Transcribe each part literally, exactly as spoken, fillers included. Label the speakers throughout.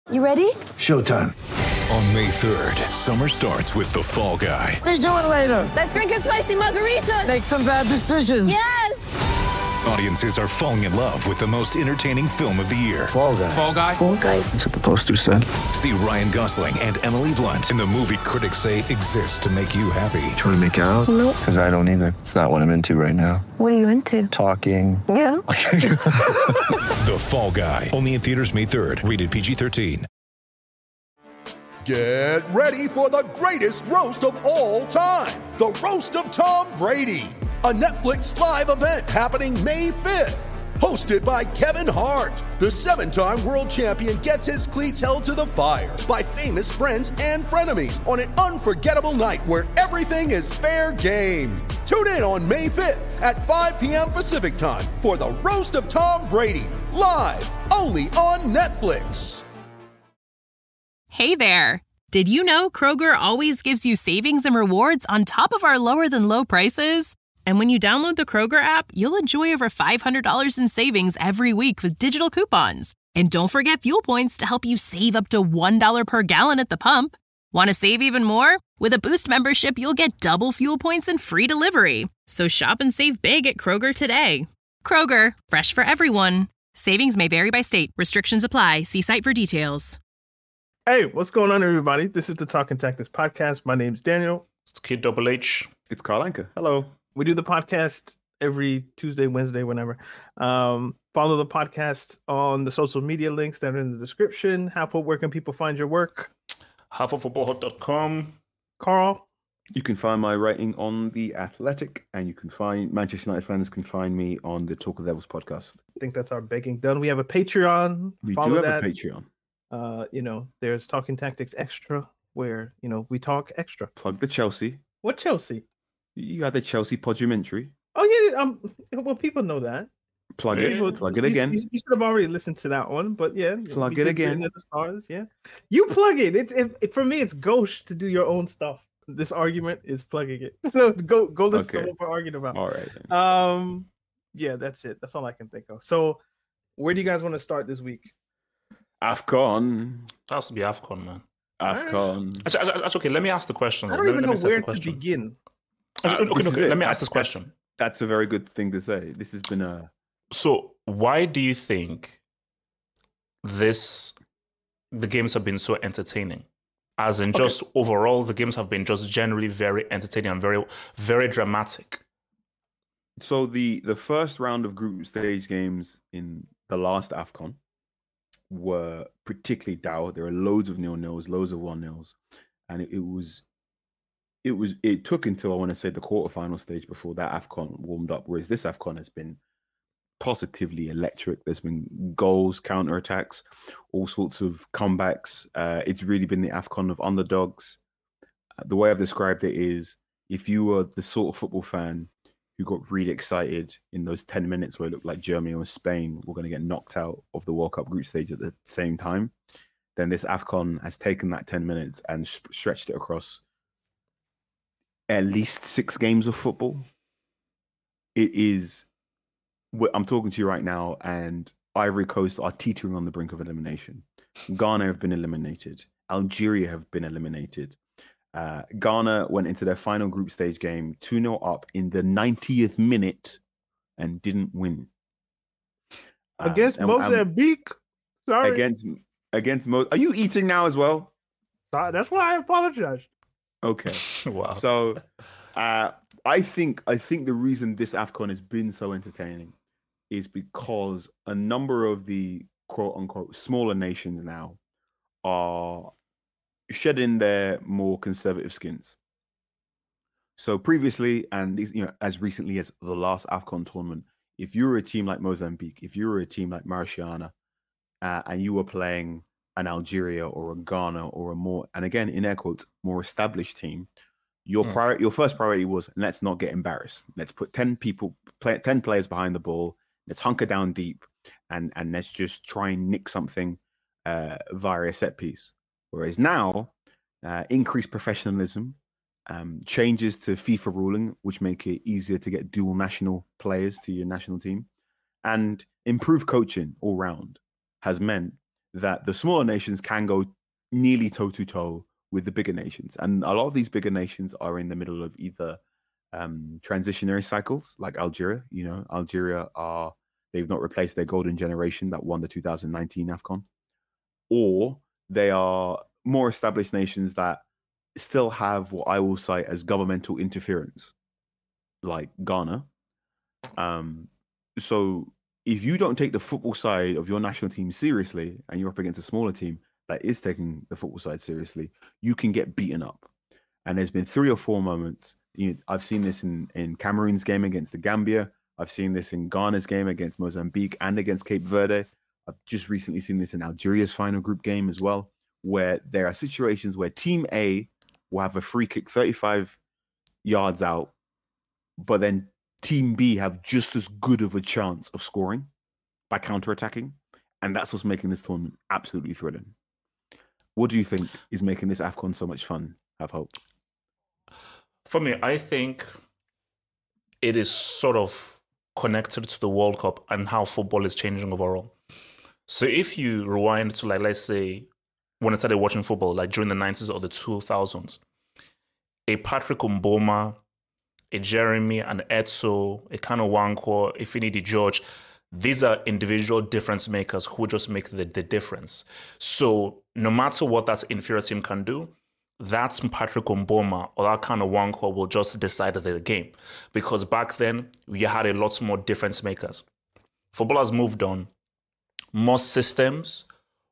Speaker 1: You ready?
Speaker 2: Showtime.
Speaker 3: On May third, summer starts with The Fall Guy.
Speaker 2: Let's do it later.
Speaker 1: Let's drink a spicy margarita.
Speaker 2: Make some bad decisions.
Speaker 1: Yes!
Speaker 3: Audiences are falling in love with the most entertaining film of the year.
Speaker 2: Fall Guy.
Speaker 4: Fall Guy.
Speaker 1: Fall Guy.
Speaker 2: That's what the poster said.
Speaker 3: See Ryan Gosling and Emily Blunt in the movie critics say exists to make you happy.
Speaker 2: Trying to make it out?
Speaker 1: Nope.
Speaker 2: Because I don't either. It's not what I'm into right now.
Speaker 1: What are you into?
Speaker 2: Talking.
Speaker 1: Yeah.
Speaker 3: The Fall Guy. Only in theaters May third. Rated P G thirteen.
Speaker 5: Get ready for the greatest roast of all time. The Roast of Tom Brady. A Netflix live event happening May fifth. Hosted by Kevin Hart. The seven-time world champion gets his cleats held to the fire by famous friends and frenemies on an unforgettable night where everything is fair game. Tune in on May fifth at five p.m. Pacific time for the Roast of Tom Brady. Live only on Netflix.
Speaker 6: Hey there! Did you know Kroger always gives you savings and rewards on top of our lower-than-low prices? And when you download the Kroger app, you'll enjoy over five hundred dollars in savings every week with digital coupons. And don't forget fuel points to help you save up to one dollar per gallon at the pump. Want to save even more? With a Boost membership, you'll get double fuel points and free delivery. So shop and save big at Kroger today. Kroger, fresh for everyone. Savings may vary by state. Restrictions apply. See site for details.
Speaker 7: Hey, what's going on, everybody? This is the Talking Tactics podcast. My name's Daniel.
Speaker 8: It's Kid Double H.
Speaker 4: It's Carl Anka. Hello.
Speaker 7: We do the podcast every Tuesday, Wednesday, whenever. Um, follow the podcast on the social media links that are in the description. Halfway, where can people find your work?
Speaker 8: half of football hut dot com.
Speaker 7: Carl?
Speaker 4: You can find my writing on The Athletic, and you can find Manchester United fans can find me on the Talk of Devils podcast.
Speaker 7: I think that's our begging done. We have a Patreon.
Speaker 4: We
Speaker 7: follow
Speaker 4: do have
Speaker 7: that.
Speaker 4: a Patreon.
Speaker 7: Uh, you know, there's Talking Tactics Extra, where, you know, we talk extra.
Speaker 4: Plug the Chelsea.
Speaker 7: What Chelsea?
Speaker 4: You got the Chelsea podumentary.
Speaker 7: Oh, yeah. Um, well, people know that.
Speaker 4: Plug
Speaker 8: Yeah.
Speaker 4: it.
Speaker 7: People-
Speaker 4: Plug it
Speaker 7: you-
Speaker 4: again.
Speaker 7: You, you should have already listened to that one, but yeah.
Speaker 4: Plug
Speaker 7: we
Speaker 4: it
Speaker 7: did
Speaker 4: again.
Speaker 7: At the stars, yeah. You plug it. It's it, it, for me. It's gauche to do your own stuff. This argument is plugging it. So go go listen
Speaker 4: Okay.
Speaker 7: to what we're arguing about.
Speaker 4: All right. then.
Speaker 7: Um, yeah, that's it. That's all I can think of. So, where do you guys want to start this week?
Speaker 4: AFCON.
Speaker 8: That has to be AFCON, man.
Speaker 4: AFCON.
Speaker 8: Actually, actually, actually, okay, let me ask the question.
Speaker 7: I don't
Speaker 8: Let-
Speaker 7: even
Speaker 8: let
Speaker 7: know
Speaker 8: me set the
Speaker 7: where to
Speaker 8: question.
Speaker 7: begin.
Speaker 8: Actually,
Speaker 4: Uh,
Speaker 8: okay,
Speaker 4: this is
Speaker 8: okay,
Speaker 4: it.
Speaker 8: let me ask this
Speaker 4: That's-
Speaker 8: question.
Speaker 4: That's a very good thing to say. This has been a
Speaker 8: So, why do you think this the games have been so entertaining? As in, just overall, the games have been just generally very entertaining and very, very dramatic.
Speaker 4: So the the first round of group stage games in the last AFCON were particularly dour. There were loads of nil nils, loads of one nils, and it, it was it was it took until I want to say the quarterfinal stage before that AFCON warmed up. Whereas this AFCON has been positively electric. There's been goals, counterattacks, all sorts of comebacks. Uh, it's really been the AFCON of underdogs. Uh, the way I've described it is, if you were the sort of football fan who got really excited in those ten minutes where it looked like Germany or Spain were going to get knocked out of the World Cup group stage at the same time, then this AFCON has taken that ten minutes and sh- stretched it across at least six games of football. It is, I'm talking to you right now, and Ivory Coast are teetering on the brink of elimination. Ghana have been eliminated. Algeria have been eliminated. Uh, Ghana went into their final group stage game two nil up in the ninetieth minute and didn't win. Uh,
Speaker 7: Against
Speaker 4: and- and
Speaker 7: Mozambique. Sorry.
Speaker 4: Against against Mo. Are you eating now as well?
Speaker 7: Sorry, that's why I apologize.
Speaker 4: Okay.
Speaker 8: Wow.
Speaker 4: So uh, I think I think the reason this AFCON has been so entertaining is because a number of the quote unquote smaller nations now are shedding their more conservative skins. So previously, and these, you know, as recently as the last AFCON tournament, if you were a team like Mozambique, if you were a team like Mauritania, uh, and you were playing an Algeria or a Ghana or a more, and again in air quotes, more established team, your
Speaker 8: Mm.
Speaker 4: prior, your first priority was, let's not get embarrassed. Let's put ten people, play, ten players behind the ball. Let's hunker down deep, and and let's just try and nick something uh, via a set piece. Whereas now, uh, increased professionalism, um, changes to FIFA ruling, which make it easier to get dual national players to your national team, and improved coaching all round has meant that the smaller nations can go nearly toe to toe with the bigger nations, and a lot of these bigger nations are in the middle of either um, transitionary cycles, like Algeria. You know, Algeria are they've not replaced their golden generation that won the two thousand nineteen AFCON, or they are more established nations that still have what I will cite as governmental interference, like Ghana. Um, so if you don't take the football side of your national team seriously, and you're up against a smaller team that is taking the football side seriously, you can get beaten up. And there's been three or four moments. You know, I've seen this in, in Cameroon's game against the Gambia. I've seen this in Ghana's game against Mozambique and against Cape Verde. I've just recently seen this in Algeria's final group game as well, where there are situations where Team A will have a free kick thirty-five yards out, but then Team B have just as good of a chance of scoring by counterattacking. And that's what's making this tournament absolutely thrilling. What do you think is making this AFCON so much fun? Have hope.
Speaker 8: For me, I think it is sort of connected to the World Cup and how football is changing overall. So if you rewind to, like, let's say, when I started watching football, like during the nineties or the two thousands, a Patrick Mboma, a Jeremy, an Etso, a Kano Wankwo, a Finidi George, these are individual difference makers who just make the, the difference. So no matter what that inferior team can do, that's Patrick Mboma or that kind of Wankwo will just decide the game. Because back then, we had a lot more difference makers. Football has moved on. More systems,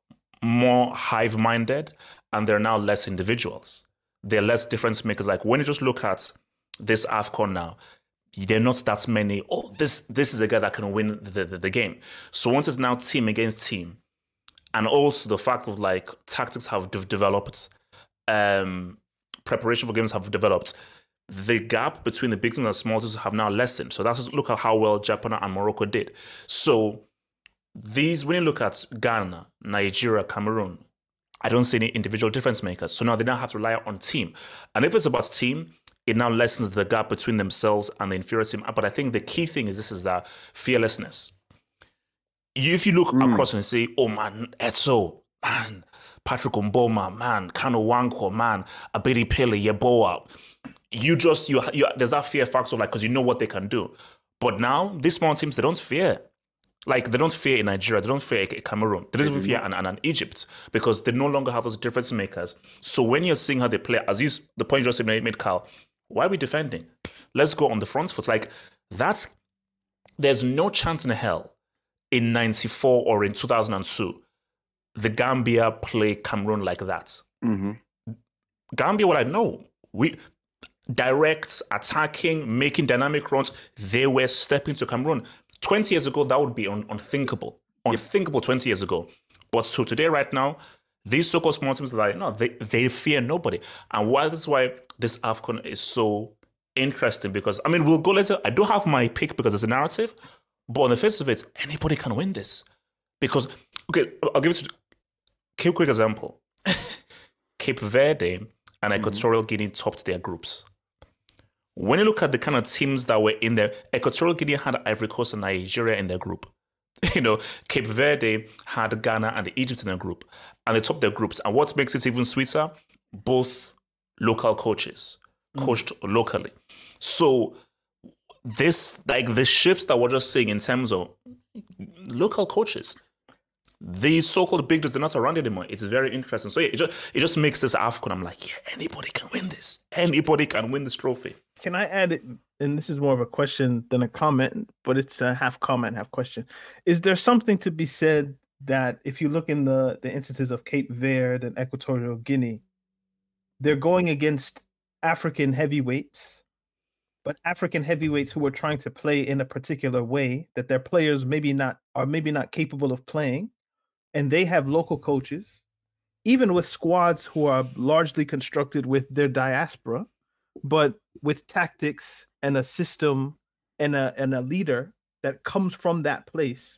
Speaker 8: more hive-minded, and they're now less individuals. They're less difference makers. Like when you just look at this AFCON now, there are not that many, oh, this this is a guy that can win the, the, the game. So once it's now team against team, and also the fact of like tactics have de- developed, um, preparation for games have developed, the gap between the big teams and the small teams have now lessened. So that's just look at how well Japan and Morocco did. So these, when you look at Ghana, Nigeria, Cameroon, I don't see any individual difference makers. So now they now have to rely on team. And if it's about team, it now lessens the gap between themselves and the inferior team. But I think the key thing is this is that fearlessness. If you look mm. across and say, oh man, Etso, man, Patrick Mboma, man, Kano Wankwo, man, Abedi Pele, Yeboah, you just, you, you there's that fear factor, like, because you know what they can do. But now, these small teams, they don't fear. Like, they don't fear in Nigeria, they don't fear Cameroon, they don't even fear an, an, an Egypt, because they no longer have those difference makers. So when you're seeing how they play, as you, the point you just made, Carl, why are we defending? Let's go on the front foot. Like, that's, there's no chance in hell in ninety-four or in two thousand two, the Gambia play Cameroon like that.
Speaker 4: Mm-hmm.
Speaker 8: Gambia, what I know, we direct, attacking, making dynamic runs, they were stepping to Cameroon. twenty years ago, that would be un- unthinkable. Unthinkable yep. twenty years ago. But so today, right now, these so-called small teams are like, no, they, they fear nobody. And why this is why this AFCON is so interesting, because, I mean, we'll go later. I do have my pick because it's a narrative, but on the face of it, anybody can win this. Because, okay, I'll give it a quick example. Cape Verde and Equatorial mm-hmm. Guinea topped their groups. When you look at the kind of teams that were in there, Equatorial Guinea had Ivory Coast and Nigeria in their group. You know, Cape Verde had Ghana and Egypt in their group, and they topped their groups. And what makes it even sweeter? Both local coaches, coached mm. locally. So this, like the shifts that we're just seeing in terms of local coaches, these so-called big dogs, they're not around anymore. It's very interesting. So yeah, it just, it just makes this AFCON. I'm like, yeah, anybody can win this. Anybody can win this trophy.
Speaker 7: Can I add it? And this is more of a question than a comment, but it's a half comment, half question. Is there something to be said that if you look in the, the instances of Cape Verde and Equatorial Guinea, they're going against African heavyweights, but African heavyweights who are trying to play in a particular way that their players maybe not are maybe not capable of playing, and they have local coaches, even with squads who are largely constructed with their diaspora, but with tactics and a system and a and a leader that comes from that place.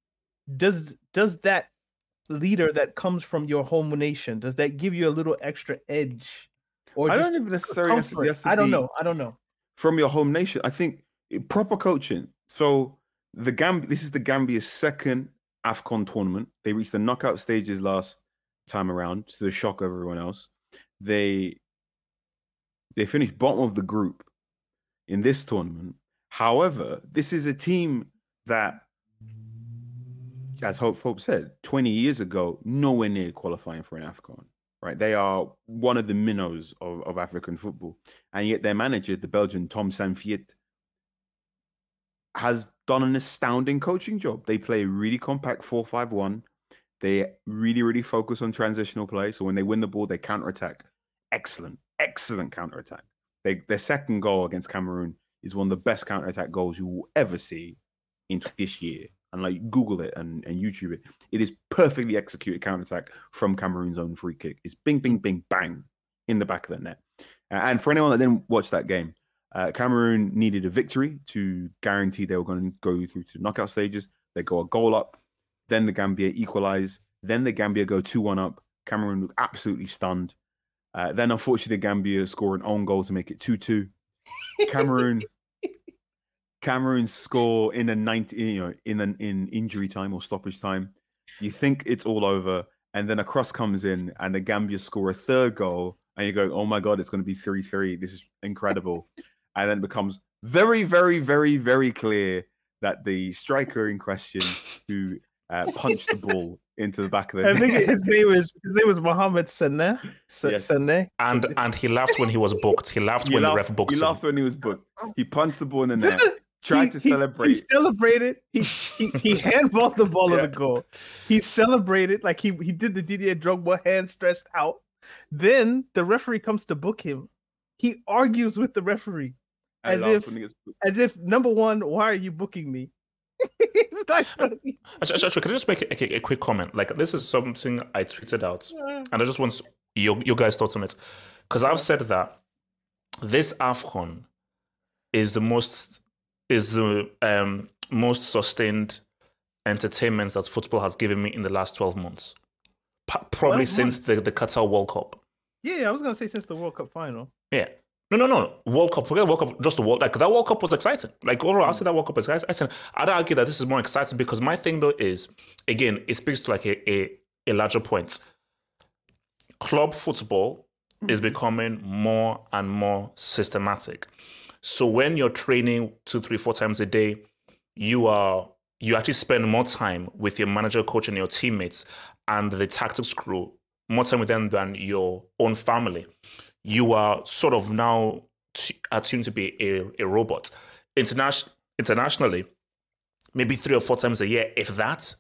Speaker 7: Does does that leader that comes from your home nation, does that give you a little extra edge? Or
Speaker 4: I
Speaker 7: just
Speaker 4: don't even necessarily has to, has to
Speaker 7: I don't
Speaker 4: be
Speaker 7: know. I don't know.
Speaker 4: From your home nation. I think proper coaching. So the Gambia, this is the Gambia's second AFCON tournament. They reached the knockout stages last time around, to the shock of everyone else. They they finished bottom of the group in this tournament. However, this is a team that, as Hope Hope said, twenty years ago, nowhere near qualifying for an AFCON. Right? They are one of the minnows of, of African football. And yet their manager, the Belgian Tom Saintfiet, has done an astounding coaching job. They play a really compact four five one. They really, really focus on transitional play. So when they win the ball, they counterattack. Excellent, excellent counterattack. They, their second goal against Cameroon is one of the best counterattack goals you will ever see in this year. And like Google it and, and YouTube it. It is perfectly executed counterattack from Cameroon's own free kick. It's bing, bing, bing, bang in the back of the net. Uh, and for anyone that didn't watch that game, uh, Cameroon needed a victory to guarantee they were going to go through to the knockout stages. They go a goal up. Then the Gambia equalize. Then the Gambia go two one up. Cameroon look absolutely stunned. Uh, then, unfortunately, the Gambia score an own goal to make it two two. Cameroon, Cameroon score in a ninety, you know, in an in injury time or stoppage time. You think it's all over, and then a cross comes in, and the Gambia score a third goal, and you go, "Oh my God, it's going to be three three. This is incredible." And then it becomes very, very, very, very clear that the striker in question, who uh, punched the ball into the back of the
Speaker 7: I
Speaker 4: net.
Speaker 7: think his name is his name was Mohamed Sané. Sa-
Speaker 4: Yes.
Speaker 7: Sané.
Speaker 8: And and he laughed when he was booked. He laughed
Speaker 4: He
Speaker 8: when
Speaker 4: laughed,
Speaker 8: the ref booked
Speaker 4: he
Speaker 8: him.
Speaker 4: laughed when he was booked. He punched the ball in the net. Tried to
Speaker 7: He- he-
Speaker 4: celebrate.
Speaker 7: He celebrated. He he, he handballed the ball
Speaker 4: Yeah.
Speaker 7: of the goal. He celebrated like he, he did the Didier Drogba hand stretched out. Then the referee comes to book him. He argues with the referee
Speaker 4: I
Speaker 7: as
Speaker 4: laughed
Speaker 7: if
Speaker 4: when he gets booked.
Speaker 7: as if number one, why are you booking me? It's like-
Speaker 8: Actually, actually, can I just make a, a, a quick comment? Like, this is something I tweeted out, and I just want your you guys' thoughts on it, because I've said that this AFCON is the most is the um, most sustained entertainment that football has given me in the last twelve months, P- probably
Speaker 7: twelve
Speaker 8: since
Speaker 7: months?
Speaker 8: the, the Qatar World Cup.
Speaker 7: Yeah, I was gonna say since the World Cup final.
Speaker 8: Yeah. No, no, no. World Cup. Forget World Cup. Just the World. Like that World Cup was exciting. Like overall, I'd say that World Cup was exciting. I'd argue that this is more exciting because my thing though is, again, it speaks to like a a, a larger point. Club football is becoming more and more systematic. So when you're training two, three, four times a day, you are you actually spend more time with your manager, coach, and your teammates and the tactics crew, more time with them than your own family. You are sort of now t- attuned to be a, a robot. Internation- internationally, maybe three or four times a year, if that.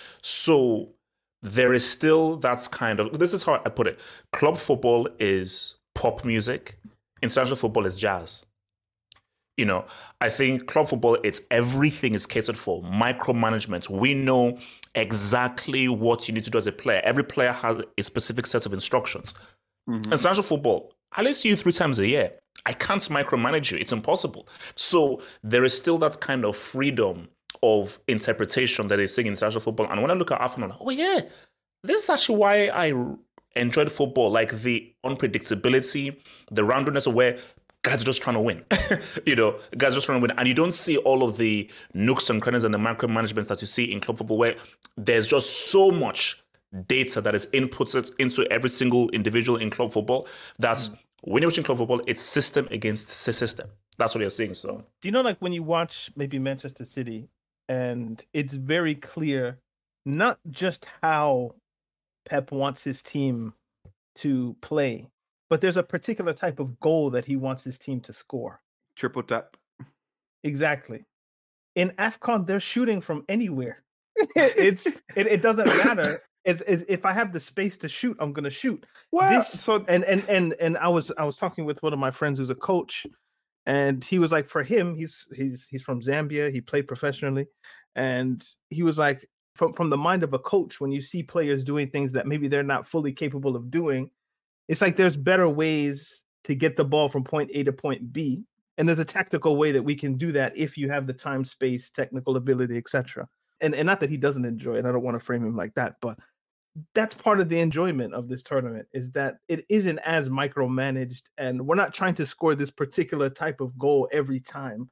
Speaker 8: So there is still that kind of, this is how I put it. Club football is pop music. International football is jazz. You know, I think club football, it's everything is catered for. Micromanagement. We know exactly what you need to do as a player. Every player has a specific set of instructions. Mm-hmm. International football, I only see you three times a year. I can't micromanage you. It's impossible. So there is still that kind of freedom of interpretation that is seeing in international football. And when I look at AFCON, I'm like, oh yeah, this is actually why I enjoyed football. Like the unpredictability, the randomness of where guys are just trying to win. You know, guys are just trying to win. And you don't see all of the nooks and crannies and the micromanagements that you see in club football where there's just so much data that is inputted into every single individual in club football. That's mm. when you're watching club football, it's system against system. That's what you're seeing. So,
Speaker 7: do you know, like when you watch maybe Manchester City, and it's very clear not just how Pep wants his team to play, but there's a particular type of goal that he wants his team to score.
Speaker 4: Triple tap.
Speaker 7: Exactly. In AFCON, they're shooting from anywhere. it's it, it doesn't matter. Is if I have the space to shoot, I'm gonna shoot.
Speaker 4: Well,
Speaker 7: this,
Speaker 4: so
Speaker 7: and and and and I was I was talking with one of my friends who's a coach, and he was like, for him, he's he's he's from Zambia. He played professionally, and he was like, from from the mind of a coach, when you see players doing things that maybe they're not fully capable of doing, it's like there's better ways to get the ball from point A to point B, and there's a tactical way that we can do that if you have the time, space, technical ability, et cetera. And and not that he doesn't enjoy it. I don't want to frame him like that, but that's part of the enjoyment of this tournament is that it isn't as micromanaged, and we're not trying to score this particular type of goal every time.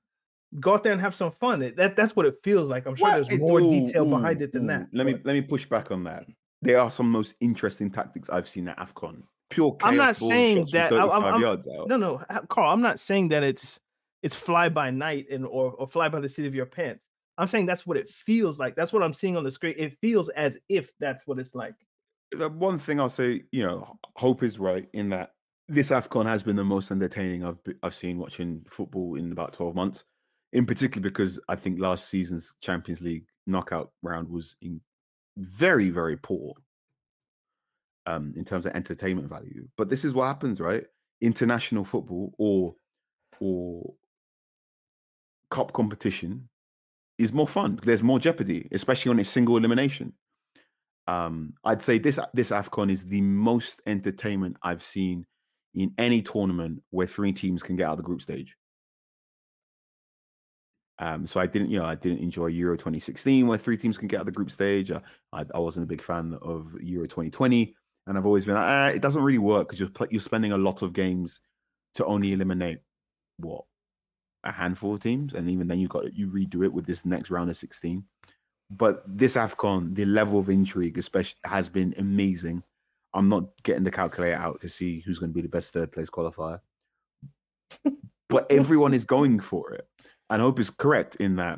Speaker 7: go out there and have some fun. It, that that's what it feels like. I'm sure
Speaker 4: What?
Speaker 7: there's more
Speaker 4: Ooh,
Speaker 7: detail
Speaker 4: ooh,
Speaker 7: behind it than
Speaker 4: ooh.
Speaker 7: that.
Speaker 4: Let me
Speaker 7: but-
Speaker 4: let me push back on that. There are some most interesting tactics I've seen at AFCON. Pure chaos
Speaker 7: I'm not
Speaker 4: ball,
Speaker 7: saying
Speaker 4: shots from
Speaker 7: that. I- I'm-
Speaker 4: thirty-five
Speaker 7: I'm-
Speaker 4: yards out.
Speaker 7: No, no, Carl. I'm not saying that it's it's fly by night and or or fly by the seat of your pants. I'm saying that's what it feels like. That's what I'm seeing on the screen. It feels as if that's what it's like.
Speaker 4: The one thing I'll say, you know, Hope is right in that this AFCON has been the most entertaining I've be- I've seen watching football in about twelve months. In particular, because I think last season's Champions League knockout round was in very, very poor um, in terms of entertainment value. But this is what happens, right? International football or or cup competition is more fun. There's more jeopardy, especially on a single elimination. Um, I'd say this this AFCON is the most entertainment I've seen in any tournament where three teams can get out of the group stage. Um, so I didn't, you know, I didn't enjoy Euro twenty sixteen where three teams can get out of the group stage. I, I, I wasn't a big fan of Euro twenty twenty, and I've always been like, ah, it doesn't really work because you're pl- you're spending a lot of games to only eliminate what a handful of teams, and even then you got you redo it with this next round of sixteen. But this AFCON, the level of intrigue, especially, has been amazing. I'm not getting the calculator out to see who's going to be the best third place qualifier, but everyone is going for it. And Hope is correct in that,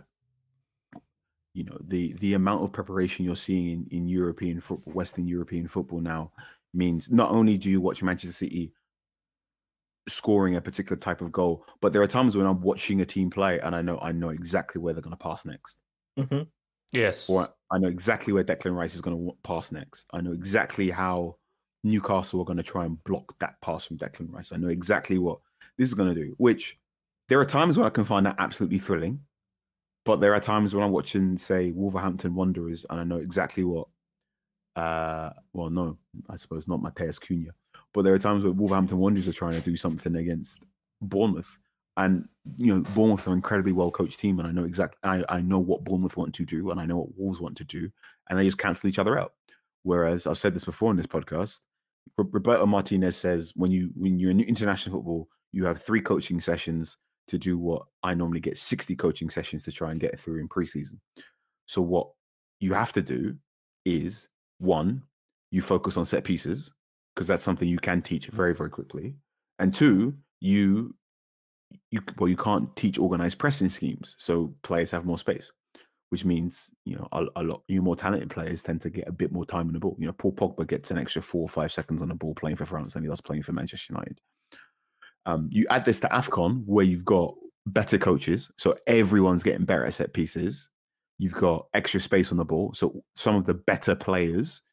Speaker 4: you know, the the amount of preparation you're seeing in, in European football, Western European football now means not only do you watch Manchester City scoring a particular type of goal, but there are times when I'm watching a team play and I know I know exactly where they're going to pass next.
Speaker 7: Mm-hmm.
Speaker 8: Yes.
Speaker 4: Or I know exactly where Declan Rice is going to pass next. I know exactly how Newcastle are going to try and block that pass from Declan Rice. I know exactly what this is going to do, which there are times when I can find that absolutely thrilling, but there are times when I'm watching, say, Wolverhampton Wanderers, and I know exactly what, uh, well, no, I suppose not Mateus Cunha, but there are times where Wolverhampton Wanderers are trying to do something against Bournemouth, and, you know, Bournemouth are an incredibly well-coached team, and I know exactly, I, I know what Bournemouth want to do, and I know what Wolves want to do, and they just cancel each other out. Whereas, I've said this before in this podcast, Roberto Martinez says when you when you're in international football, you have three coaching sessions to do what I normally get sixty coaching sessions to try and get through in preseason. So what you have to do is, one, you focus on set pieces, because that's something you can teach very, very quickly. And two, you you well, you can't teach organized pressing schemes, so players have more space, which means, you know, a, a lot you more talented players tend to get a bit more time on the ball. You know, Paul Pogba gets an extra four or five seconds on the ball playing for France than he does playing for Manchester United. Um, you add this to AFCON, where you've got better coaches, so everyone's getting better at set pieces. You've got extra space on the ball, so some of the better players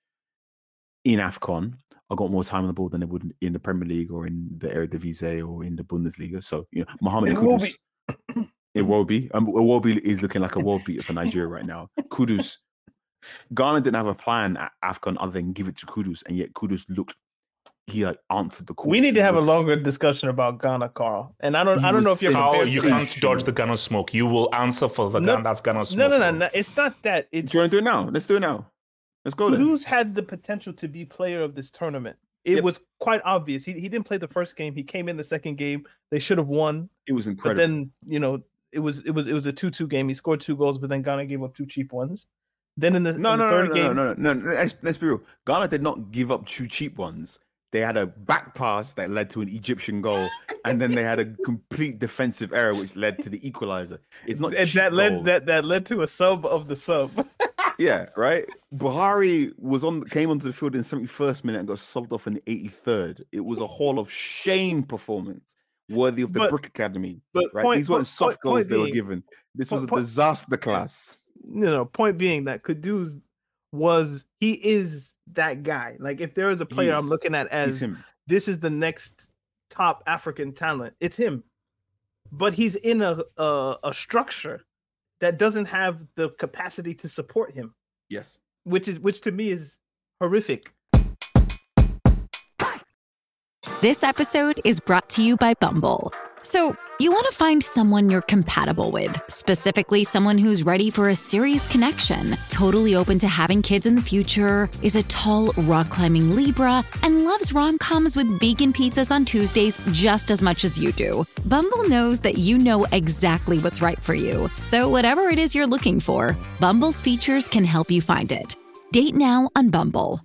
Speaker 4: in AFCON have got more time on the ball than they would in the Premier League or in the Eredivisie or in the Bundesliga. So, you know, Mohamed Kudus, it will be. Um, Iwobi is looking like a world beater for Nigeria right now. Kudus, Ghana didn't have a plan at AFCON other than give it to Kudus, and yet Kudus looked. He like answered the call.
Speaker 7: We need to have
Speaker 4: was,
Speaker 7: a longer discussion about Ghana, Carl. And I don't,
Speaker 4: He
Speaker 7: I don't know
Speaker 4: was
Speaker 7: if you're.
Speaker 8: How
Speaker 7: compared
Speaker 8: you
Speaker 7: to-
Speaker 8: can't dodge the Ghana smoke. You will answer for the
Speaker 7: No,
Speaker 8: Ghana, that's Ghana smoke.
Speaker 7: No, no, no,
Speaker 8: bro.
Speaker 7: no. It's not that. It's
Speaker 4: do you want to do it now? Let's do it now. Let's go there.
Speaker 7: Kudus had the potential to be player of this tournament. It
Speaker 4: Yep.
Speaker 7: was quite obvious. He he didn't play the first game. He came in the second game. They should have won.
Speaker 4: It was
Speaker 7: But
Speaker 4: incredible.
Speaker 7: then, you know, it was it was it was a two two game. He scored two goals, but then Ghana gave up two cheap ones. Then in the,
Speaker 4: no,
Speaker 7: in the
Speaker 4: no, no,
Speaker 7: third
Speaker 4: no,
Speaker 7: game,
Speaker 4: no, no, no, no. Let's, let's be real. Ghana did not give up two cheap ones. They had a back pass that led to an Egyptian goal, and then they had a complete defensive error which led to the equalizer. It's not
Speaker 7: and
Speaker 4: cheap
Speaker 7: that led
Speaker 4: goals.
Speaker 7: that that led to a sub of the sub.
Speaker 4: Yeah, right. Buhari was on came onto the field in the seventy-first minute and got subbed off in the eighty-third. It was a Hall of Shame performance worthy of the
Speaker 7: But-
Speaker 4: Brick Academy.
Speaker 7: but
Speaker 4: Right?
Speaker 7: point-
Speaker 4: These weren't
Speaker 7: point-
Speaker 4: soft
Speaker 7: point-
Speaker 4: goals
Speaker 7: point
Speaker 4: they were
Speaker 7: being-
Speaker 4: given. This was a
Speaker 7: point- point-
Speaker 4: disaster class.
Speaker 7: You know, point being that Kudus was he is that guy. Like if there is a player I'm
Speaker 4: is.
Speaker 7: looking at
Speaker 4: He's
Speaker 7: as
Speaker 4: him.
Speaker 7: this is the next top African talent, it's him. But he's in a, a a structure that doesn't have the capacity to support him,
Speaker 4: Yes.
Speaker 7: which is which to me is horrific.
Speaker 9: This episode is brought to you by Bumble. So, you want to find someone you're compatible with, specifically someone who's ready for a serious connection, totally open to having kids in the future, is a tall, rock-climbing Libra, and loves rom-coms with vegan pizzas on Tuesdays just as much as you do. Bumble knows that you know exactly what's right for you. So whatever it is you're looking for, Bumble's features can help you find it. Date now on Bumble.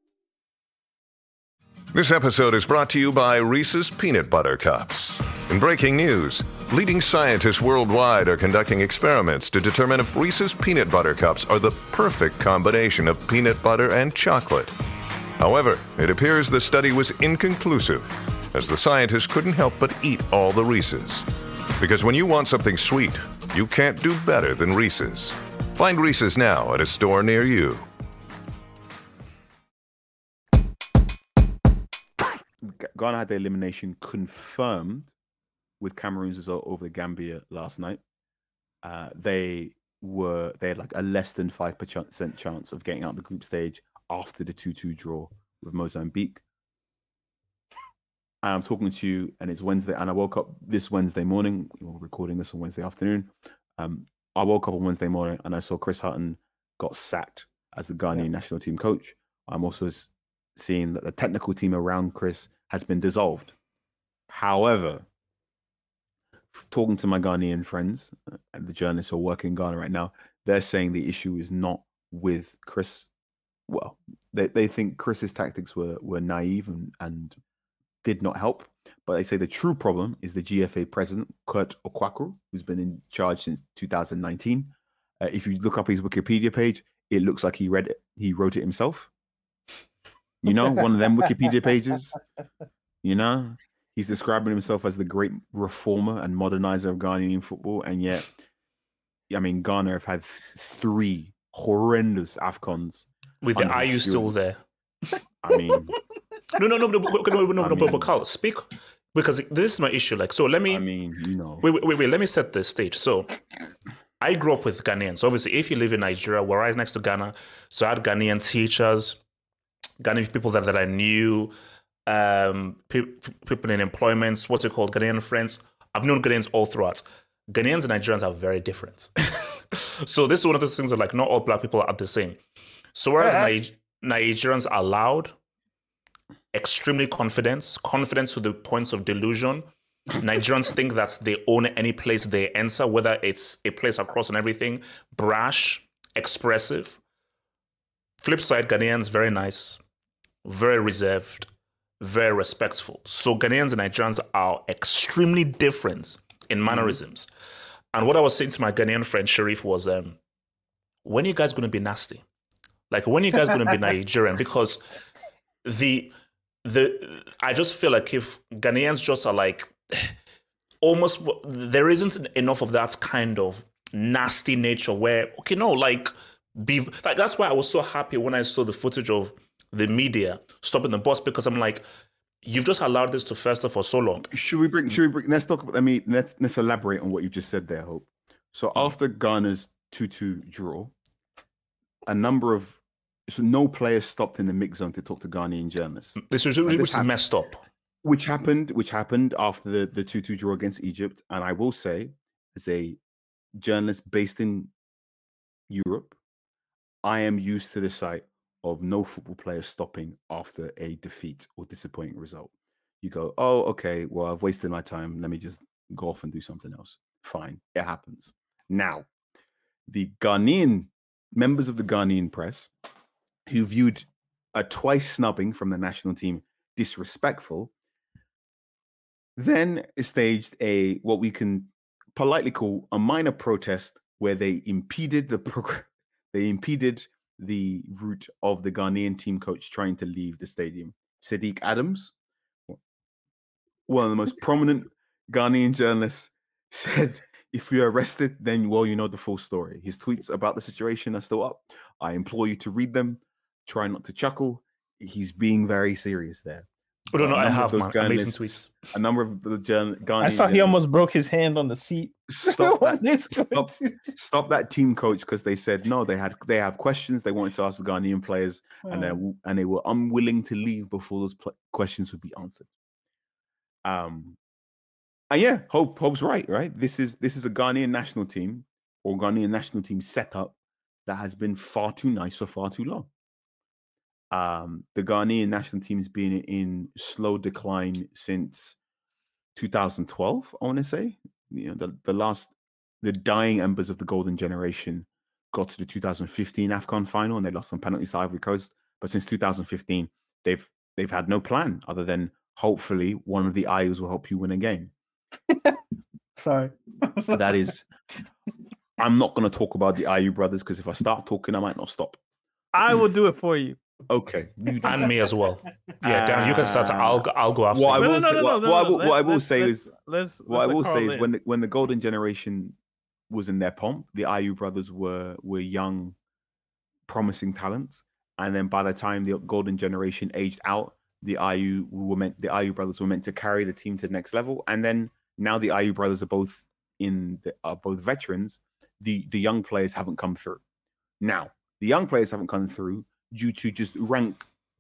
Speaker 10: This episode is brought to you by Reese's Peanut Butter Cups. In breaking news, leading scientists worldwide are conducting experiments to determine if Reese's Peanut Butter Cups are the perfect combination of peanut butter and chocolate. However, it appears the study was inconclusive, as the scientists couldn't help but eat all the Reese's. Because when you want something sweet, you can't do better than Reese's. Find Reese's now at a store near you.
Speaker 4: Ghana had their elimination confirmed with Cameroon's result over Gambia last night. Uh, they were they had like a less than five percent chance of getting out the group stage after the two two draw with Mozambique. I'm talking to you, and it's Wednesday, and I woke up this Wednesday morning. We're recording this on Wednesday afternoon. Um, I woke up on Wednesday morning, and I saw Chris Hutton got sacked as the Ghanaian yeah. national team coach. I'm also seeing that the technical team around Chris has been dissolved. However, talking to my Ghanaian friends and the journalists who are working in Ghana right now, they're saying the issue is not with Chris. Well, they, they think Chris's tactics were were naive and, and did not help. But they say the true problem is the G F A president, Kurt Okwakoro, who's been in charge since two thousand nineteen. Uh, if you look up his Wikipedia page, it looks like he read it. He wrote it himself. You know, one of them Wikipedia pages. You know, he's describing himself as the great reformer and modernizer of Ghanaian football. And yet, I mean, Ghana have had th- three horrendous AFCONs.
Speaker 8: With the are you still there?
Speaker 4: I mean...
Speaker 8: No, no, no, no, no, no, no, no, but Carl, speak, because this is my issue. Like, so let me...
Speaker 4: I mean, you know...
Speaker 8: Wait, wait, wait, let me set the stage. So, I grew up with Ghanaians. So obviously, if you live in Nigeria, we're right next to Ghana. So I had Ghanaian teachers, Ghanaian people that, that I knew, um, pe- people in employments, what's it called, Ghanaian friends. I've known Ghanaians all throughout. Ghanaians and Nigerians are very different. So this is one of those things that, like, not all black people are the same. So whereas yeah. Nig- Nigerians are loud, extremely confident, confident to the points of delusion, Nigerians think that they own any place they enter, whether it's a place across and everything, brash, expressive. Flip side, Ghanaians, very nice, very reserved, very respectful. So Ghanaians and Nigerians are extremely different in mannerisms. Mm. And what I was saying to my Ghanaian friend Sharif was, um, when are you guys going to be nasty? Like, when are you guys going to be Nigerian? Because the the I just feel like if Ghanaians just are like, almost, there isn't enough of that kind of nasty nature where, okay, no, like, be like, that's why I was so happy when I saw the footage of the media stopping the bus, because I'm like, you've just allowed this to fester for so long.
Speaker 4: Should we bring, should we bring, let's talk about, I mean, let's, let's elaborate on what you just said there, Hope. So mm-hmm. after Ghana's two two draw, a number of, so no players stopped in the mix zone to talk to Ghanaian journalists.
Speaker 8: This is, which is messed up.
Speaker 4: Which happened, which happened after the, the two two draw against Egypt. And I will say, as a journalist based in Europe, I am used to the sight of no football player stopping after a defeat or disappointing result. You go, oh, okay, well, I've wasted my time. Let me just go off and do something else. Fine, it happens. Now, the Ghanaian, members of the Ghanaian press, who viewed a twice snubbing from the national team disrespectful, then staged a, what we can politely call a minor protest, where they impeded the prog- they impeded the route of the Ghanaian team coach trying to leave the stadium. Sadiq Adams, one of the most prominent Ghanaian journalists, said, if you're arrested, then, well, you know the full story. His tweets about the situation are still up. I implore you to read them. Try not to chuckle. He's being very serious there.
Speaker 8: Oh, no, no, I have those amazing tweets.
Speaker 4: A number of the journal- Ghanaian
Speaker 7: I saw he almost broke his hand on the seat.
Speaker 4: Stop that, stop, stop that team coach, because they said no. They had they have questions they wanted to ask the Ghanaian players, oh. and they and they were unwilling to leave before those pl- questions would be answered. Um, And yeah, Hope Hope's right, right? This is this is a Ghanaian national team or Ghanaian national team setup that has been far too nice for far too long. Um, the Ghanaian national team's been in slow decline since two thousand twelve, I want to say. You know, the, the last the dying embers of the golden generation got to the two thousand fifteen AFCON final and they lost on penalties to Ivory Coast. But since two thousand fifteen, they've they've had no plan other than hopefully one of the I Us will help you win a game.
Speaker 7: Sorry.
Speaker 4: That is, I'm not going to talk about the I U brothers because if I start talking, I might not stop.
Speaker 7: I will do it for you.
Speaker 4: Okay, you do
Speaker 8: And
Speaker 4: that.
Speaker 8: me as well. Yeah, Dan, you can start. I'll go, I'll go after.
Speaker 4: What I
Speaker 8: you.
Speaker 4: will
Speaker 7: No, no,
Speaker 4: say,
Speaker 7: no,
Speaker 4: what,
Speaker 7: no, no,
Speaker 4: what I
Speaker 7: no,
Speaker 4: will,
Speaker 7: let-
Speaker 4: what I will
Speaker 7: let's-
Speaker 4: say
Speaker 7: let's-
Speaker 4: is,
Speaker 7: let's-
Speaker 4: what I
Speaker 7: let's
Speaker 4: will
Speaker 7: let
Speaker 4: say
Speaker 7: Carl
Speaker 4: is
Speaker 7: in.
Speaker 4: when the, when the golden generation was in their pomp, the I U brothers were were young, promising talents, and then by the time the golden generation aged out, the I U were meant the I U brothers were meant to carry the team to the next level, and then now the I U brothers are both in the, are both veterans. The the young players haven't come through. Now the young players haven't come through due to just rank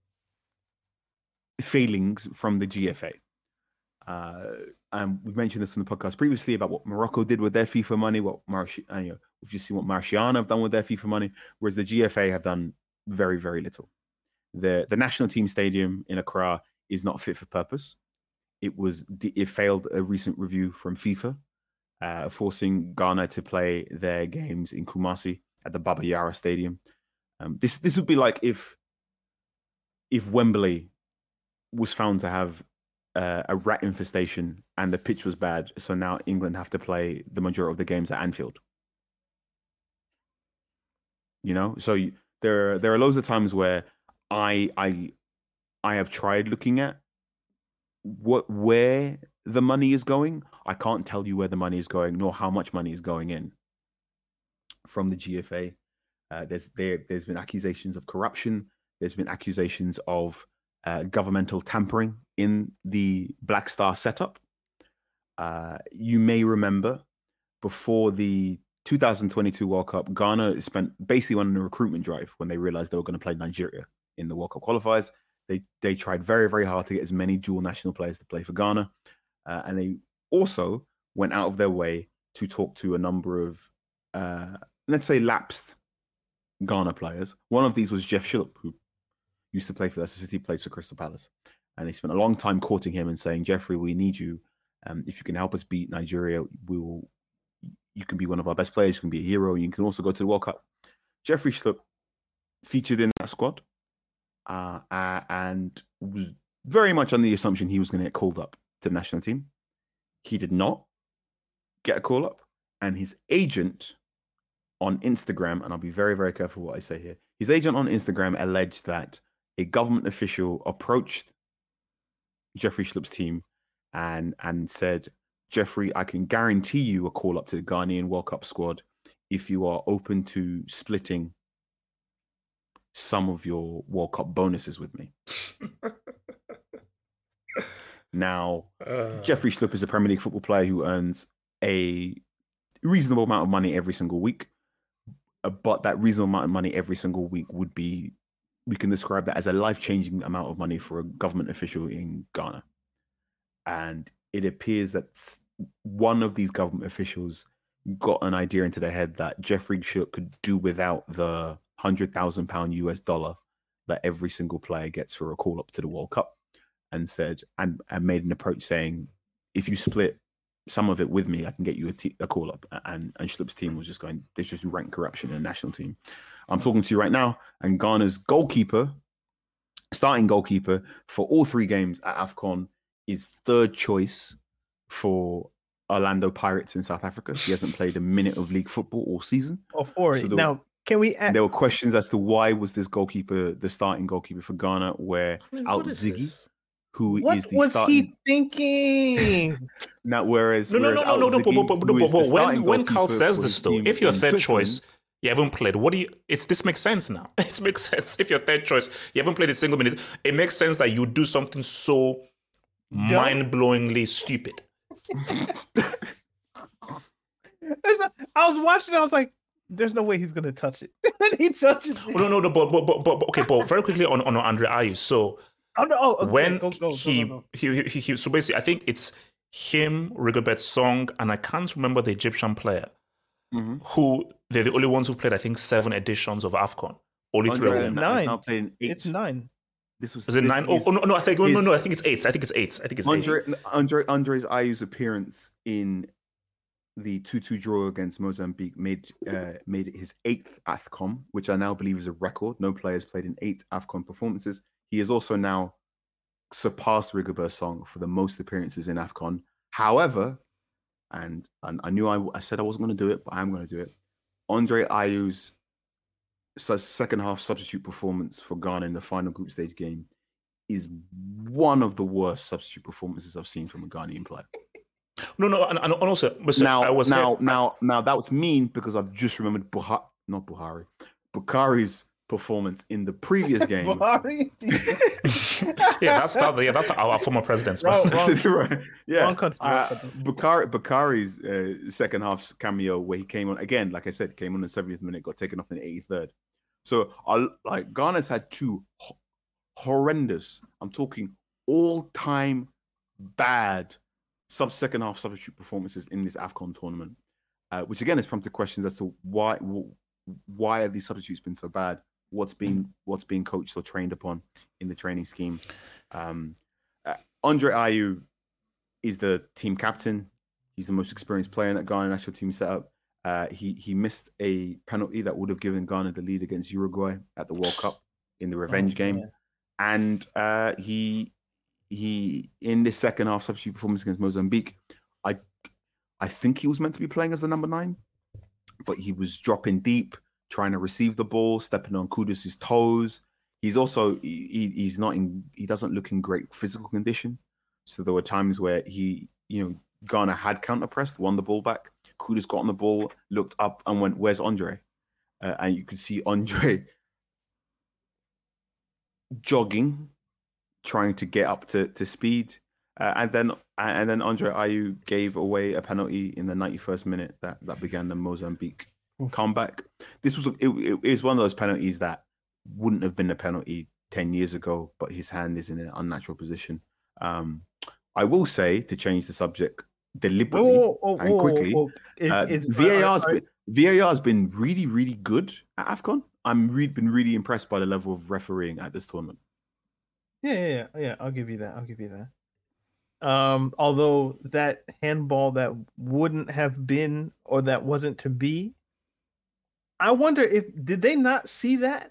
Speaker 4: failings from the G F A. Uh, and we mentioned this in the podcast previously about what Morocco did with their FIFA money, what Marci- uh, you know, we've just seen what Marciano have done with their FIFA money, whereas the G F A have done very, very little. The the national team stadium in Accra is not fit for purpose. It was it failed a recent review from FIFA, uh, forcing Ghana to play their games in Kumasi at the Baba Yara Stadium. Um, this this would be like if if Wembley was found to have uh, a rat infestation and the pitch was bad, so now England have to play the majority of the games at Anfield. You know, so you, there there are loads of times where I I I have tried looking at what where the money is going. I can't tell you where the money is going, nor how much money is going in from the G F A. Uh, there's there there's been accusations of corruption. There's been accusations of uh, governmental tampering in the Black Star setup. Uh, you may remember before the two thousand twenty-two World Cup, Ghana spent basically on a recruitment drive when they realized they were going to play Nigeria in the World Cup qualifiers. They they tried very, very hard to get as many dual national players to play for Ghana. Uh, and they also went out of their way to talk to a number of, uh, let's say, lapsed Ghana players. One of these was Jeff Schlupp, who used to play for Leicester City, plays for Crystal Palace. And they spent a long time courting him and saying, Jeffrey, we need you. Um, if you can help us beat Nigeria, we will. You can be one of our best players. You can be a hero. You can also go to the World Cup. Jeffrey Schlupp featured in that squad uh, uh, and was very much on the assumption he was going to get called up to the national team. He did not get a call up. And his agent on Instagram, and I'll be very, very careful what I say here. His agent on Instagram alleged that a government official approached Jeffrey Schlupp's team and, and said, Jeffrey, I can guarantee you a call up to the Ghanaian World Cup squad if you are open to splitting some of your World Cup bonuses with me. Now,
Speaker 8: Uh.
Speaker 4: Jeffrey Schlupp is a Premier League football player who earns a reasonable amount of money every single week. Uh, But that reasonable amount of money every single week would be, we can describe that as a life-changing amount of money for a government official in Ghana. And it appears that s- one of these government officials got an idea into their head that Jeffrey Schlupp could do without the one hundred thousand pounds U S dollar that every single player gets for a call up to the World Cup, and said, and, and made an approach saying, if you split some of it with me, I can get you a, t- a call up. And, and Schlupp's team was just going, there's just rank corruption in the national team. I'm talking to you right now, and Ghana's goalkeeper, starting goalkeeper for all three games at AFCON, is third choice for Orlando Pirates in South Africa. He hasn't played a minute of league football all season.
Speaker 7: Oh, for
Speaker 4: So
Speaker 7: it.
Speaker 4: there-
Speaker 7: Now, can we add,
Speaker 4: There were questions as to why was this goalkeeper the starting goalkeeper for Ghana, where
Speaker 8: I mean,
Speaker 4: Out
Speaker 8: what is
Speaker 4: Ziggy,
Speaker 8: this?
Speaker 4: who is
Speaker 7: what
Speaker 4: the
Speaker 7: was
Speaker 4: starting,
Speaker 7: he thinking?
Speaker 4: now whereas
Speaker 8: No, no,
Speaker 4: whereas
Speaker 8: no, no, no,
Speaker 4: Out
Speaker 8: no,
Speaker 4: Ziggy,
Speaker 8: but, but, but,
Speaker 4: who
Speaker 8: but,
Speaker 4: is the
Speaker 8: but when
Speaker 4: starting
Speaker 8: when Carl
Speaker 4: goalkeeper
Speaker 8: says
Speaker 4: for
Speaker 8: this
Speaker 4: his
Speaker 8: though,
Speaker 4: team
Speaker 8: if your
Speaker 4: in
Speaker 8: third
Speaker 4: Switzerland-
Speaker 8: choice, you haven't played. What do you? It's this makes sense now. It makes sense. If your third choice, you haven't played a single minute, it makes sense that you do something so mind-blowingly stupid.
Speaker 7: It's a- I was watching, I was like, there's no way he's gonna touch it. And he touches it.
Speaker 8: Oh, no, no, no, but but but, but but- okay, but very quickly on on Andre Ayew. So
Speaker 7: Oh, no, oh, okay,
Speaker 8: when
Speaker 7: go, go, go,
Speaker 8: he,
Speaker 7: go, go.
Speaker 8: he, he he he so basically, I think it's him, Rigobert Song, and I can't remember the Egyptian player,
Speaker 4: mm-hmm.
Speaker 8: who they're the only ones who've played, I think, seven editions of AFCON. Only three of
Speaker 7: It's
Speaker 8: them.
Speaker 7: nine.
Speaker 4: Now playing eight.
Speaker 7: It's nine.
Speaker 4: This was
Speaker 8: Is it
Speaker 4: this
Speaker 8: nine? Oh,
Speaker 4: is-
Speaker 8: oh, no, no, I think, oh, no,
Speaker 4: is-
Speaker 8: no, I think it's eight. I think it's eight. I think it's
Speaker 4: Andre,
Speaker 8: eight.
Speaker 4: Andre, Andres Ayew's appearance in the two two draw against Mozambique made uh, made it his eighth AFCON, which I now believe is a record. No players played in eight AFCON performances. He has also now surpassed Rigobert Song for the most appearances in AFCON. However, and, and I knew I, I said I wasn't going to do it, but I'm going to do it. Andre Ayew's second half substitute performance for Ghana in the final group stage game is one of the worst substitute performances I've seen from a Ghanaian player.
Speaker 8: No, no, and, and also, listen,
Speaker 4: now,
Speaker 8: I was
Speaker 4: now,
Speaker 8: here-
Speaker 4: now, now, that was mean because I've just remembered Buha- not Buhari, Bukari's performance in the previous game.
Speaker 7: Buhari?
Speaker 8: yeah, that's that, yeah, that's our former president's.
Speaker 7: Wrong, wrong,
Speaker 4: Right. Yeah,
Speaker 7: wrong country.
Speaker 4: uh, Bukari, Bukari's uh, second half cameo where he came on again, like I said, came on the seventieth minute, got taken off in the eighty-third. So, I like Ghana's had two ho- horrendous. I'm talking all-time bad sub second half substitute performances in this AFCON tournament, uh, which again has prompted questions as to why why have these substitutes been so bad? What's being what's being coached or trained upon in the training scheme? Um, uh, Andre Ayew is the team captain. He's the most experienced player in that Ghana national team setup. Uh, he he missed a penalty that would have given Ghana the lead against Uruguay at the World Cup in the revenge
Speaker 7: Oh,
Speaker 4: game,
Speaker 7: yeah.
Speaker 4: and uh, he he in this second half substitute performance against Mozambique, I I think he was meant to be playing as the number nine, but he was dropping deep, trying to receive the ball, stepping on Kudus's toes. He's also he, he's not in he doesn't look in great physical condition. So there were times where he you know Ghana had counter pressed, won the ball back. Kudus got on the ball, looked up, and went, "Where's Andre?" Uh, and you could see Andre jogging, trying to get up to, to speed, uh, and then and then Andre Ayew gave away a penalty in the ninety-first minute that, that began the Mozambique comeback. This was it, it is one of those penalties that wouldn't have been a penalty ten years ago, but his hand is in an unnatural position. Um, I will say, to change the subject deliberately
Speaker 7: Whoa, whoa,
Speaker 4: and
Speaker 7: whoa,
Speaker 4: quickly,
Speaker 7: whoa. It-
Speaker 4: uh,
Speaker 7: it's-
Speaker 4: V A R's
Speaker 7: I- I-
Speaker 4: been V A R's been really really good at AFCON. I'm re- been really impressed by the level of refereeing at this tournament.
Speaker 7: Yeah, yeah, yeah, yeah. I'll give you that. I'll give you that. Um, although that handball that wouldn't have been or that wasn't to be, I wonder if did they not see that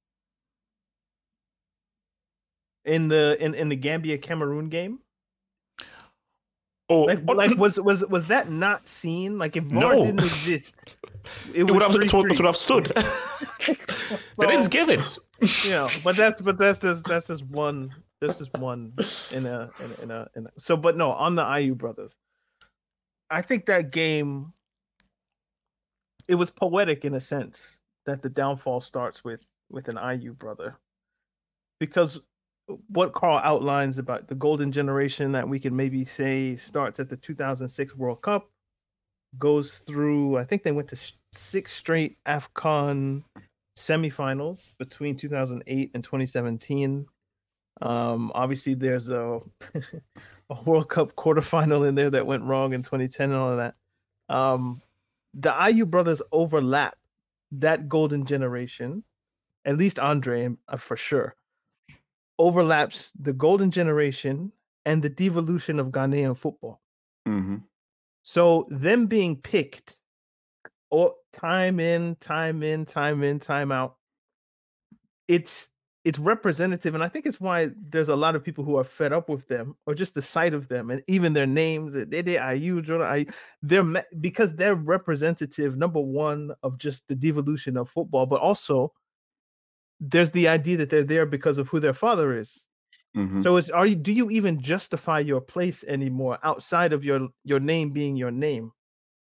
Speaker 7: in the in, in the Gambia Cameroon game?
Speaker 8: Oh,
Speaker 7: Like, like was was was that not seen? Like if V A R
Speaker 8: No.
Speaker 7: didn't exist, it,
Speaker 8: it would have,
Speaker 7: three
Speaker 8: it would, it
Speaker 7: three.
Speaker 8: would have stood. They didn't give it.
Speaker 7: You know, but that's but that's just that's just one that's just one in a in a, in a, in a so but no, on the Ayew brothers, I think that game it was poetic in a sense that the downfall starts with with an Ayew brother, because what Carl outlines about the golden generation that we can maybe say starts at the two thousand six World Cup, goes through, I think they went to sh- six straight AFCON semifinals between two thousand eight and twenty seventeen. Um, obviously, there's a, a World Cup quarterfinal in there that went wrong in twenty ten and all of that. Um, the Ayew brothers overlap that golden generation, at least Andre uh, for sure, overlaps the golden generation and the devolution of Ghanaian football.
Speaker 4: Mm-hmm.
Speaker 7: So them being picked or time in, time in, time in, time out, it's it's representative, and I think it's why there's a lot of people who are fed up with them, or just the sight of them, and even their names. They they Ayew, Jordan Ayew, they're me- because they're representative. Number one of just the devolution of football, but also there's the idea that they're there because of who their father is.
Speaker 4: Mm-hmm.
Speaker 7: So it's are you do you even justify your place anymore outside of your your name being your name?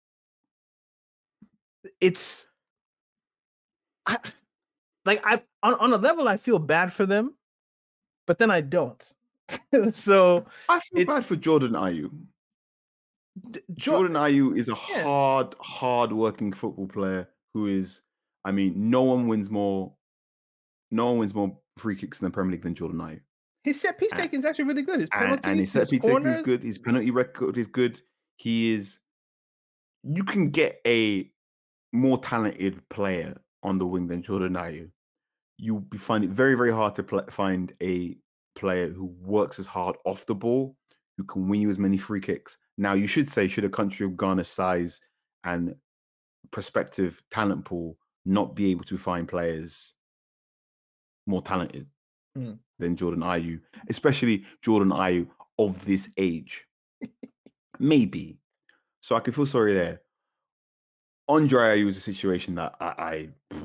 Speaker 7: It's I, like I on, on a level I feel bad for them, but then I don't. So
Speaker 4: I feel
Speaker 7: it's
Speaker 4: bad for Jordan Ayew.
Speaker 7: Jo-
Speaker 4: Jordan Ayew is a
Speaker 7: Yeah.
Speaker 4: hard, hard-working football player who is, I mean, no one wins more, no one wins more free kicks in the Premier League than Jordan Ayew.
Speaker 7: His set piece
Speaker 4: And-
Speaker 7: taking is actually really good. His
Speaker 4: and,
Speaker 7: penalties,
Speaker 4: and his set piece taking
Speaker 7: corners.
Speaker 4: is good. His penalty record is good. He is. You can get a more talented player on the wing than Jordan Ayew. You be find it very, very hard to pl- find a player who works as hard off the ball, who can win you as many free kicks. Now, you should say, should a country of Ghana's size and prospective talent pool not be able to find players more talented
Speaker 7: Mm.
Speaker 4: than Jordan Ayew, especially Jordan Ayew of this age? Maybe. So I can feel sorry there. Andre Ayew was a situation that I, I,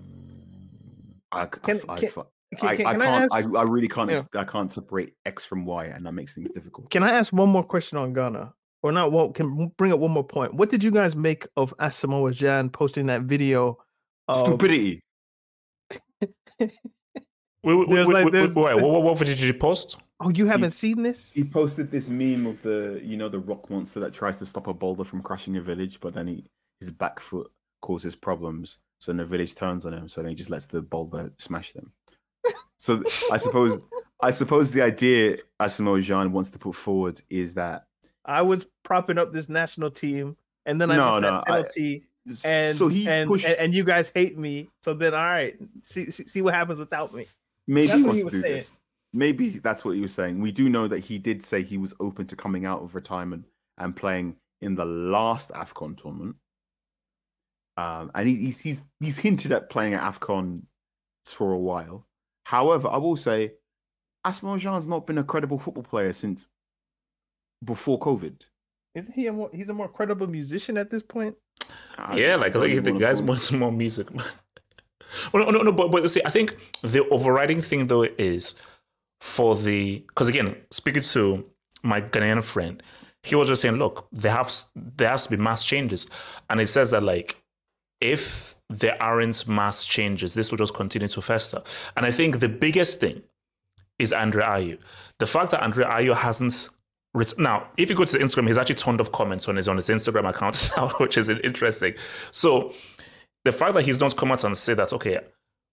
Speaker 4: I,
Speaker 7: Can-
Speaker 4: I, I,
Speaker 7: can-
Speaker 4: I,
Speaker 7: can-
Speaker 4: I
Speaker 7: can I
Speaker 4: can't. I,
Speaker 7: ask-
Speaker 4: I really can't.
Speaker 7: Yeah.
Speaker 4: I can't separate X from Y, and that makes things difficult.
Speaker 7: Can I ask one more question on Ghana? Or not? One can bring up one more point. What did you guys make of Asamoah Gyan posting that video? Of,
Speaker 4: Stupidity.
Speaker 8: Wait, wait,
Speaker 7: There's
Speaker 8: wait,
Speaker 7: like-
Speaker 8: wait,
Speaker 7: there's-
Speaker 8: wait,
Speaker 7: there's-
Speaker 8: what, what did you post?
Speaker 7: Oh, you haven't seen this?
Speaker 4: He posted this meme of the, you know, the rock monster that tries to stop a boulder from crashing a village, but then he his back foot causes problems, so then the village turns on him. So then he just lets the boulder smash them. So I suppose, I suppose the idea Asamoah Gyan wants to put forward is that
Speaker 7: I was propping up this national team, and then I
Speaker 4: No,
Speaker 7: missed
Speaker 4: no,
Speaker 7: that
Speaker 4: I-
Speaker 7: penalty. and
Speaker 4: so he
Speaker 7: and,
Speaker 4: pushed.
Speaker 7: and and you guys hate me. So then, all right, see see, see what happens without me.
Speaker 4: Maybe
Speaker 7: That's
Speaker 4: he
Speaker 7: what
Speaker 4: wants
Speaker 7: he
Speaker 4: to
Speaker 7: was
Speaker 4: do
Speaker 7: saying.
Speaker 4: this. Maybe that's what he was saying. We do know that he did say he was open to coming out of retirement and playing in the last AFCON tournament. Um, and he, he's he's he's hinted at playing at AFCON for a while. However, I will say, Asamoah Gyan's not been a credible football player since before COVID.
Speaker 7: Isn't he a more? He's a more credible musician at this point.
Speaker 4: I
Speaker 8: Yeah, like I
Speaker 4: don't
Speaker 8: think
Speaker 4: even
Speaker 8: the
Speaker 4: wanna
Speaker 8: guys
Speaker 4: call-
Speaker 8: want some more music. well, no, no, no, but, but see, I think the overriding thing though is for the because again, speaking to my Ghanaian friend, he was just saying, look, there have there has to be mass changes, and he says that like if there aren't mass changes, this will just continue to fester. And I think the biggest thing is Andre Ayew. The fact that Andre Ayew hasn't written, now, if you go to the Instagram, he's actually turned off comments on his on his Instagram account now, which is interesting. So the fact that he's not come out and say that, okay,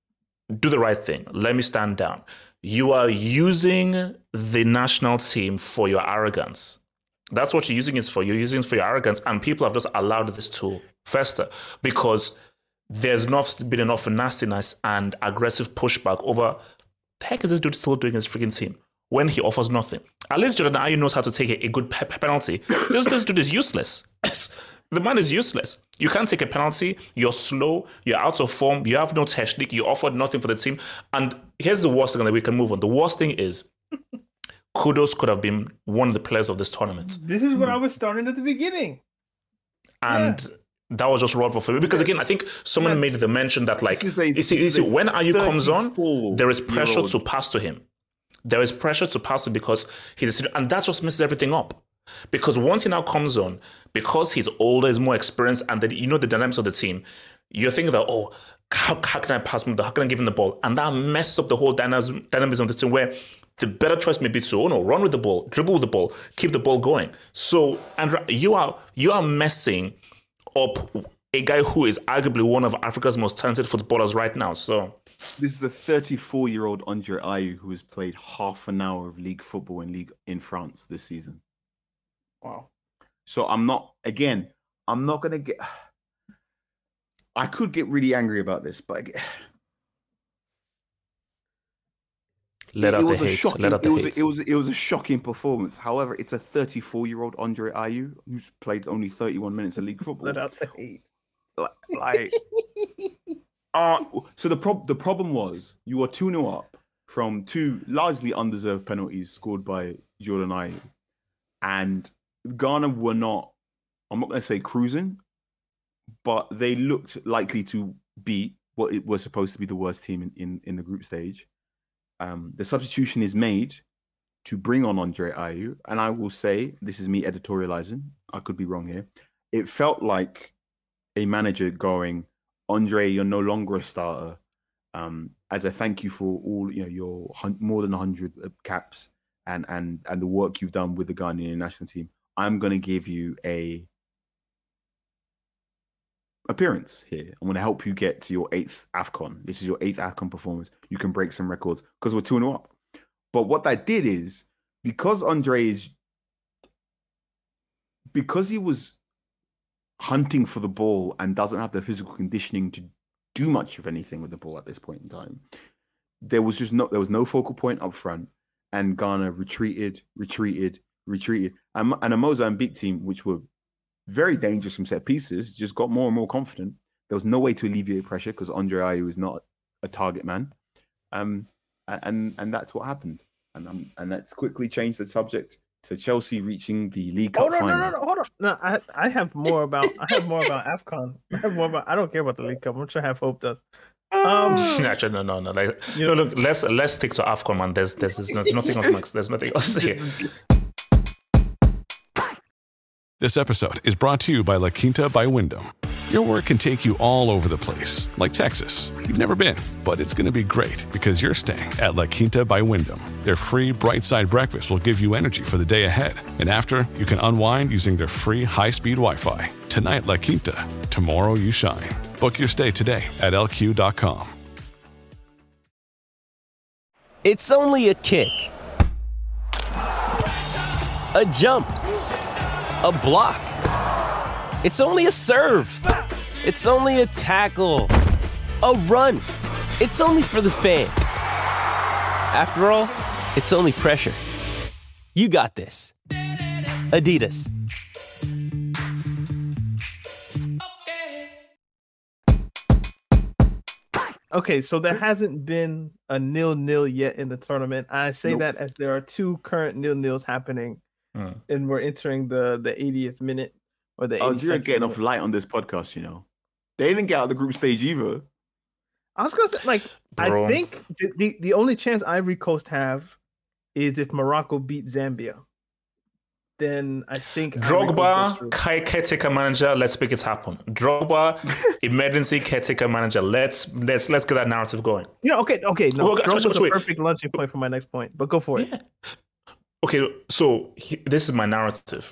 Speaker 8: do the right thing. Let me stand down. You are using the national team for your arrogance. That's what you're using it for. You're using it for your arrogance, and people have just allowed this to fester because there's not been enough nastiness and aggressive pushback over the heck is this dude still doing his freaking team when he offers nothing. At least Jordan Ayew knows how to take a, a good pe- penalty. This, this dude is useless. The man is useless. You can't take a penalty. You're slow. You're out of form. You have no technique. You offered nothing for the team. And here's the worst thing that we can move on. The worst thing is Kudos could have been one of the players of this tournament.
Speaker 7: This is what I was starting at the beginning.
Speaker 8: And yeah. that was just wrong for me. Because again, I think someone
Speaker 4: Yes.
Speaker 8: made the mention that like,
Speaker 4: This is a-
Speaker 8: you see, you
Speaker 4: this
Speaker 8: see,
Speaker 4: is a
Speaker 8: when Ayew comes on, there is pressure
Speaker 4: thirty-four-year-old.
Speaker 8: to pass to him. There is pressure to pass him because he's a, and that just messes everything up. Because once he now comes on, because he's older, he's more experienced, and then you know the dynamics of the team, you're thinking that, oh, how, how can I pass him? How can I give him the ball? And that messes up the whole dynamism, dynamism of the team where the better choice may be to, oh no, run with the ball, dribble with the ball, keep the ball going. So, Andra, you are you are messing up a guy who is arguably one of Africa's most talented footballers right now. So
Speaker 4: This is a thirty-four-year-old Andre Ayew who has played half an hour of league football in league in France this season.
Speaker 7: Wow.
Speaker 4: So I'm not, again, I'm not going to get, I could get really angry about this, but I-
Speaker 8: let
Speaker 4: it
Speaker 8: out the
Speaker 4: was a
Speaker 8: hate.
Speaker 4: shocking,
Speaker 8: Let out
Speaker 4: it
Speaker 8: the
Speaker 4: was,
Speaker 8: hate.
Speaker 4: it was, it was a shocking performance. However, it's a thirty-four-year-old Andre Ayew who's played only thirty-one minutes of league football.
Speaker 7: Let out the hate.
Speaker 4: Like, like uh, so the prob- the problem was you were two nil up from two largely undeserved penalties scored by Jordan Ayew, and Ghana were not, I'm not going to say cruising, but they looked likely to beat what it was supposed to be the worst team in, in, in the group stage. Um, the substitution is made to bring on Andre Ayew, and I will say, this is me editorializing, I could be wrong here, it felt like a manager going, Andre, you're no longer a starter. Um, as a thank you for all, you know, your hun- more than one hundred caps and and and the work you've done with the Ghanaian national team, I'm going to give you a appearance here. I'm going to help you get to your eighth AFCON. This is your eighth AFCON performance. You can break some records because we're two and up. But what that did is because Andre is because he was hunting for the ball and doesn't have the physical conditioning to do much of anything with the ball at this point in time. There was just no there was no focal point up front, and Ghana retreated, retreated, retreated, and and a Mozambique team which were very dangerous from set pieces just got more and more confident. There was no way to alleviate pressure because Andre Ayew is not a target man, um, and and that's what happened, and um, and let's quickly change the subject to Chelsea reaching the League Cup
Speaker 7: Hold on,
Speaker 4: final.
Speaker 7: no, no, no, hold on. No, I, I have more about, I have more about AFCON. I have more about. I don't care about the League Cup. I'm sure Have Hope does. Um,
Speaker 8: Actually, no, no, no. Like, you know, look, let's let's stick to AFCON, man. There's there's, there's nothing else, Max. There's nothing else here.
Speaker 11: This episode is brought to you by La Quinta by Wyndham. Your work can take you all over the place, like Texas. You've never been, but it's going to be great because you're staying at La Quinta by Wyndham. Their free Bright Side breakfast will give you energy for the day ahead. And after, you can unwind using their free high-speed Wi-Fi. Tonight, La Quinta. Tomorrow, you shine. Book your stay today at L Q dot com.
Speaker 12: It's only a kick, a jump, a block. It's only a serve. It's only a tackle, a run. It's only for the fans. After all, it's only pressure. You got this. Adidas.
Speaker 7: Okay, so there hasn't been a nil-nil yet in the tournament. I say
Speaker 4: Nope.
Speaker 7: that as there are two current nil-nils happening,
Speaker 8: Hmm.
Speaker 7: and we're entering the the eightieth minute or the
Speaker 4: Oh,
Speaker 7: eighty-second
Speaker 4: you didn't get enough
Speaker 7: minute.
Speaker 4: light on this podcast, you know. They didn't get out of the group stage either.
Speaker 7: I was gonna say, like,
Speaker 8: Bro.
Speaker 7: I think the, the the only chance Ivory Coast have is if Morocco beat Zambia. Then I think Ivory Coast goes
Speaker 8: Drogba,
Speaker 7: through.
Speaker 8: Kai caretaker manager. Let's make it happen. Drogba, emergency caretaker manager. Let's let's let's get that narrative going.
Speaker 7: You know, okay, okay, no,
Speaker 8: Well,
Speaker 7: Drogba's
Speaker 8: wait, wait,
Speaker 7: a
Speaker 8: wait.
Speaker 7: perfect launching point for my next point. But go for it.
Speaker 8: Yeah. Okay, so he, this is my narrative.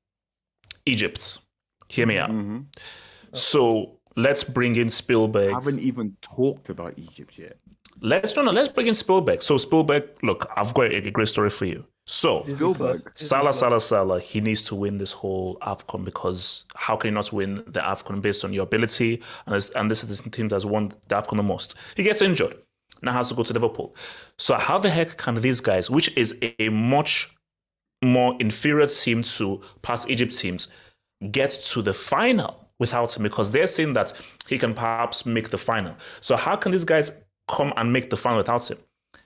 Speaker 8: Egypt, hear me out.
Speaker 4: Mhm.
Speaker 8: So let's bring in
Speaker 4: I
Speaker 8: Spielberg.
Speaker 4: haven't even talked about Egypt yet.
Speaker 8: Let's no no. Let's bring in Spielberg. So Spielberg, look, I've got a, a great story for you. So
Speaker 4: Spielberg.
Speaker 8: Salah, Salah, Salah, he needs to win this whole AFCON because how can you not win the AFCON based on your ability? And this, and this is the team that's won the AFCON the most. He gets injured. Now has to go to Liverpool. So how the heck can these guys, which is a, a much more inferior team to past Egypt teams, get to the final without him? Because they're saying that he can perhaps make the final. So how can these guys come and make the final without him?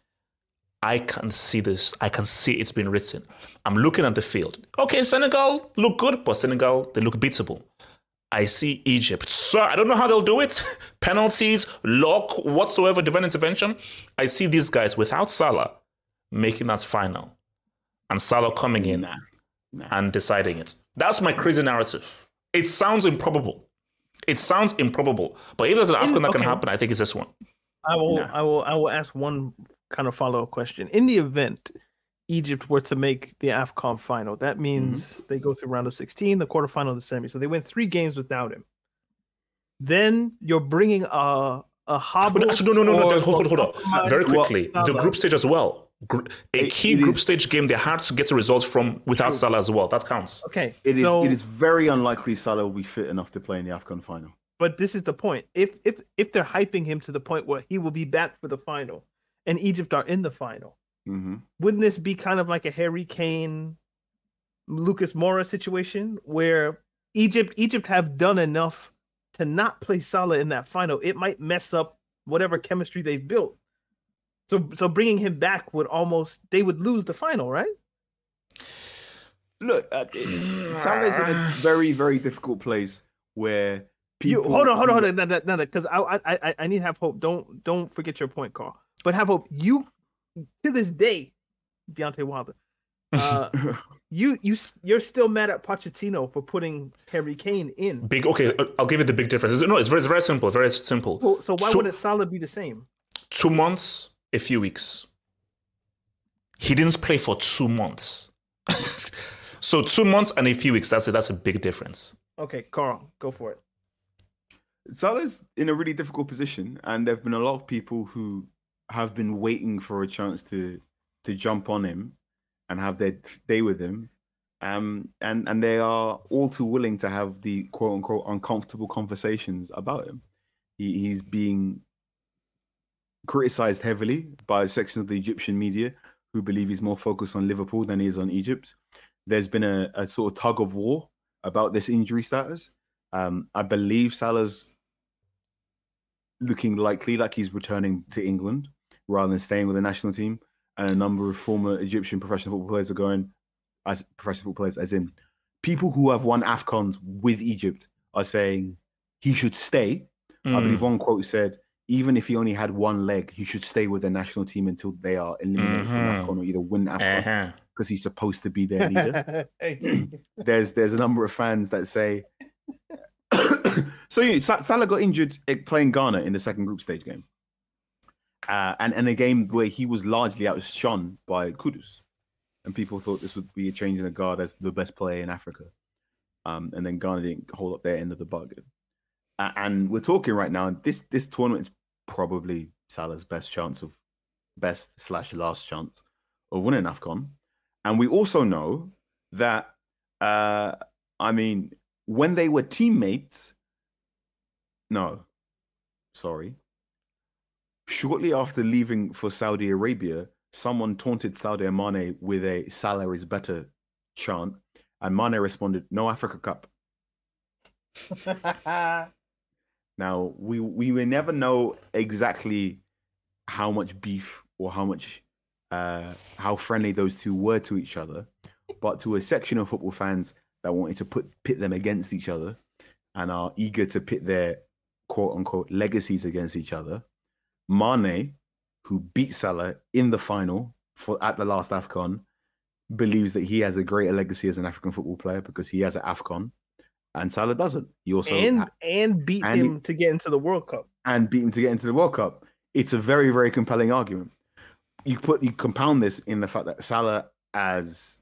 Speaker 8: I can see this. I can see it's been written. I'm looking at the field. Okay, Senegal look good, but Senegal, they look beatable. I see Egypt. So I don't know how they'll do it. Penalties, luck, whatsoever, divine intervention. I see these guys without Salah making that final. And Salah coming in
Speaker 4: Nah, nah.
Speaker 8: and deciding it. That's my crazy narrative. It sounds improbable. It sounds improbable. But if there's an AFCON that can
Speaker 7: okay.
Speaker 8: happen, I think it's this one.
Speaker 7: I will,
Speaker 4: Nah.
Speaker 7: I will, I will ask one kind of follow-up question. In the event Egypt were to make the AFCON final, that means
Speaker 8: Mm-hmm.
Speaker 7: they go through round of sixteen, the quarterfinal, the semi. So they win three games without him. Then you're bringing a a hobble.
Speaker 8: But actually, no, no, no, no.
Speaker 7: or-
Speaker 8: Hold, hold, hold on. Very
Speaker 7: Well,
Speaker 8: quickly, the
Speaker 7: Salah.
Speaker 8: group stage as well. Gr- A
Speaker 4: It-
Speaker 8: key
Speaker 4: it
Speaker 8: group
Speaker 4: is-
Speaker 8: stage game they had to get the results from without
Speaker 4: True.
Speaker 8: Salah as well. That counts.
Speaker 7: Okay,
Speaker 4: It is
Speaker 7: so,
Speaker 4: it is very unlikely Salah will be fit enough to play in the AFCON final.
Speaker 7: but this is the point. If if if they're hyping him to the point where he will be back for the final, and Egypt are in the final,
Speaker 4: Mm-hmm.
Speaker 7: wouldn't this be kind of like a Harry Kane, Lucas Moura situation where Egypt Egypt have done enough to not play Salah in that final? It might mess up whatever chemistry they've built. So so bringing him back would almost they would lose the final, right?
Speaker 4: Look, uh, it- Salah's in a very, very difficult place where
Speaker 7: You,
Speaker 4: people.
Speaker 7: hold on, hold on, hold on, no, no, no, because I, I I I need Have Hope. Don't don't forget your point, Carl. But Have Hope, you to this day, Deontay Wilder, uh, you you s- you're still mad at Pochettino for putting Harry Kane in.
Speaker 8: Big. Okay, I'll give you the big difference. It's- No, it's very, it's very simple. Very simple.
Speaker 7: So, so why
Speaker 8: So-
Speaker 7: wouldn't Salah be the same?
Speaker 8: Two months, a few weeks. He didn't play for two months. So two months and a few weeks. That's it. That's a big difference.
Speaker 7: Okay, Carl, go for it.
Speaker 4: Salah's in a really difficult position, and there have been a lot of people who have been waiting for a chance to to jump on him and have their day with him. Um, and, and they are all too willing to have the quote unquote uncomfortable conversations about him. He, he's being criticized heavily by sections of the Egyptian media who believe he's more focused on Liverpool than he is on Egypt. There's been a, a sort of tug of war about this injury status. Um, I believe Salah's looking likely like he's returning to England rather than staying with the national team. And a number of former Egyptian professional football players are going, as professional football players, as in people who have won AFCONs with Egypt are saying he should stay. Mm. I believe one quote said, even if he only had one leg, he should stay with the national team until they are eliminated mm-hmm. from AFCON or either win AFCON because uh-huh. he's supposed to be their leader. there's there's a number of fans that say... so you know, Salah got injured playing Ghana in the second group stage game. Uh, and, and a game where he was largely outshone by Kudus. And people thought this would be a change in the guard as the best player in Africa. Um, and then Ghana didn't hold up their end of the bargain. Uh, and we're talking right now, this this tournament is probably Salah's best chance of, best slash last chance of winning AFCON. And we also know that, uh, I mean, when they were teammates, no, sorry. Shortly after leaving for Saudi Arabia, someone taunted Sadio Mane with a Salah is better chant, and Mane responded, "No Africa Cup." Now, we we may never know exactly how much beef or how much uh, how friendly those two were to each other, but to a section of football fans that wanted to put pit them against each other and are eager to pit their quote unquote legacies against each other, Mane, who beat Salah in the final for at the last AFCON, believes that he has a greater legacy as an African football player because he has an AFCON, and Salah doesn't. He also
Speaker 7: and and beat and him to get into the World Cup.
Speaker 4: And beat him to get into the World Cup. It's a very, very compelling argument. You put you compound this in the fact that Salah, as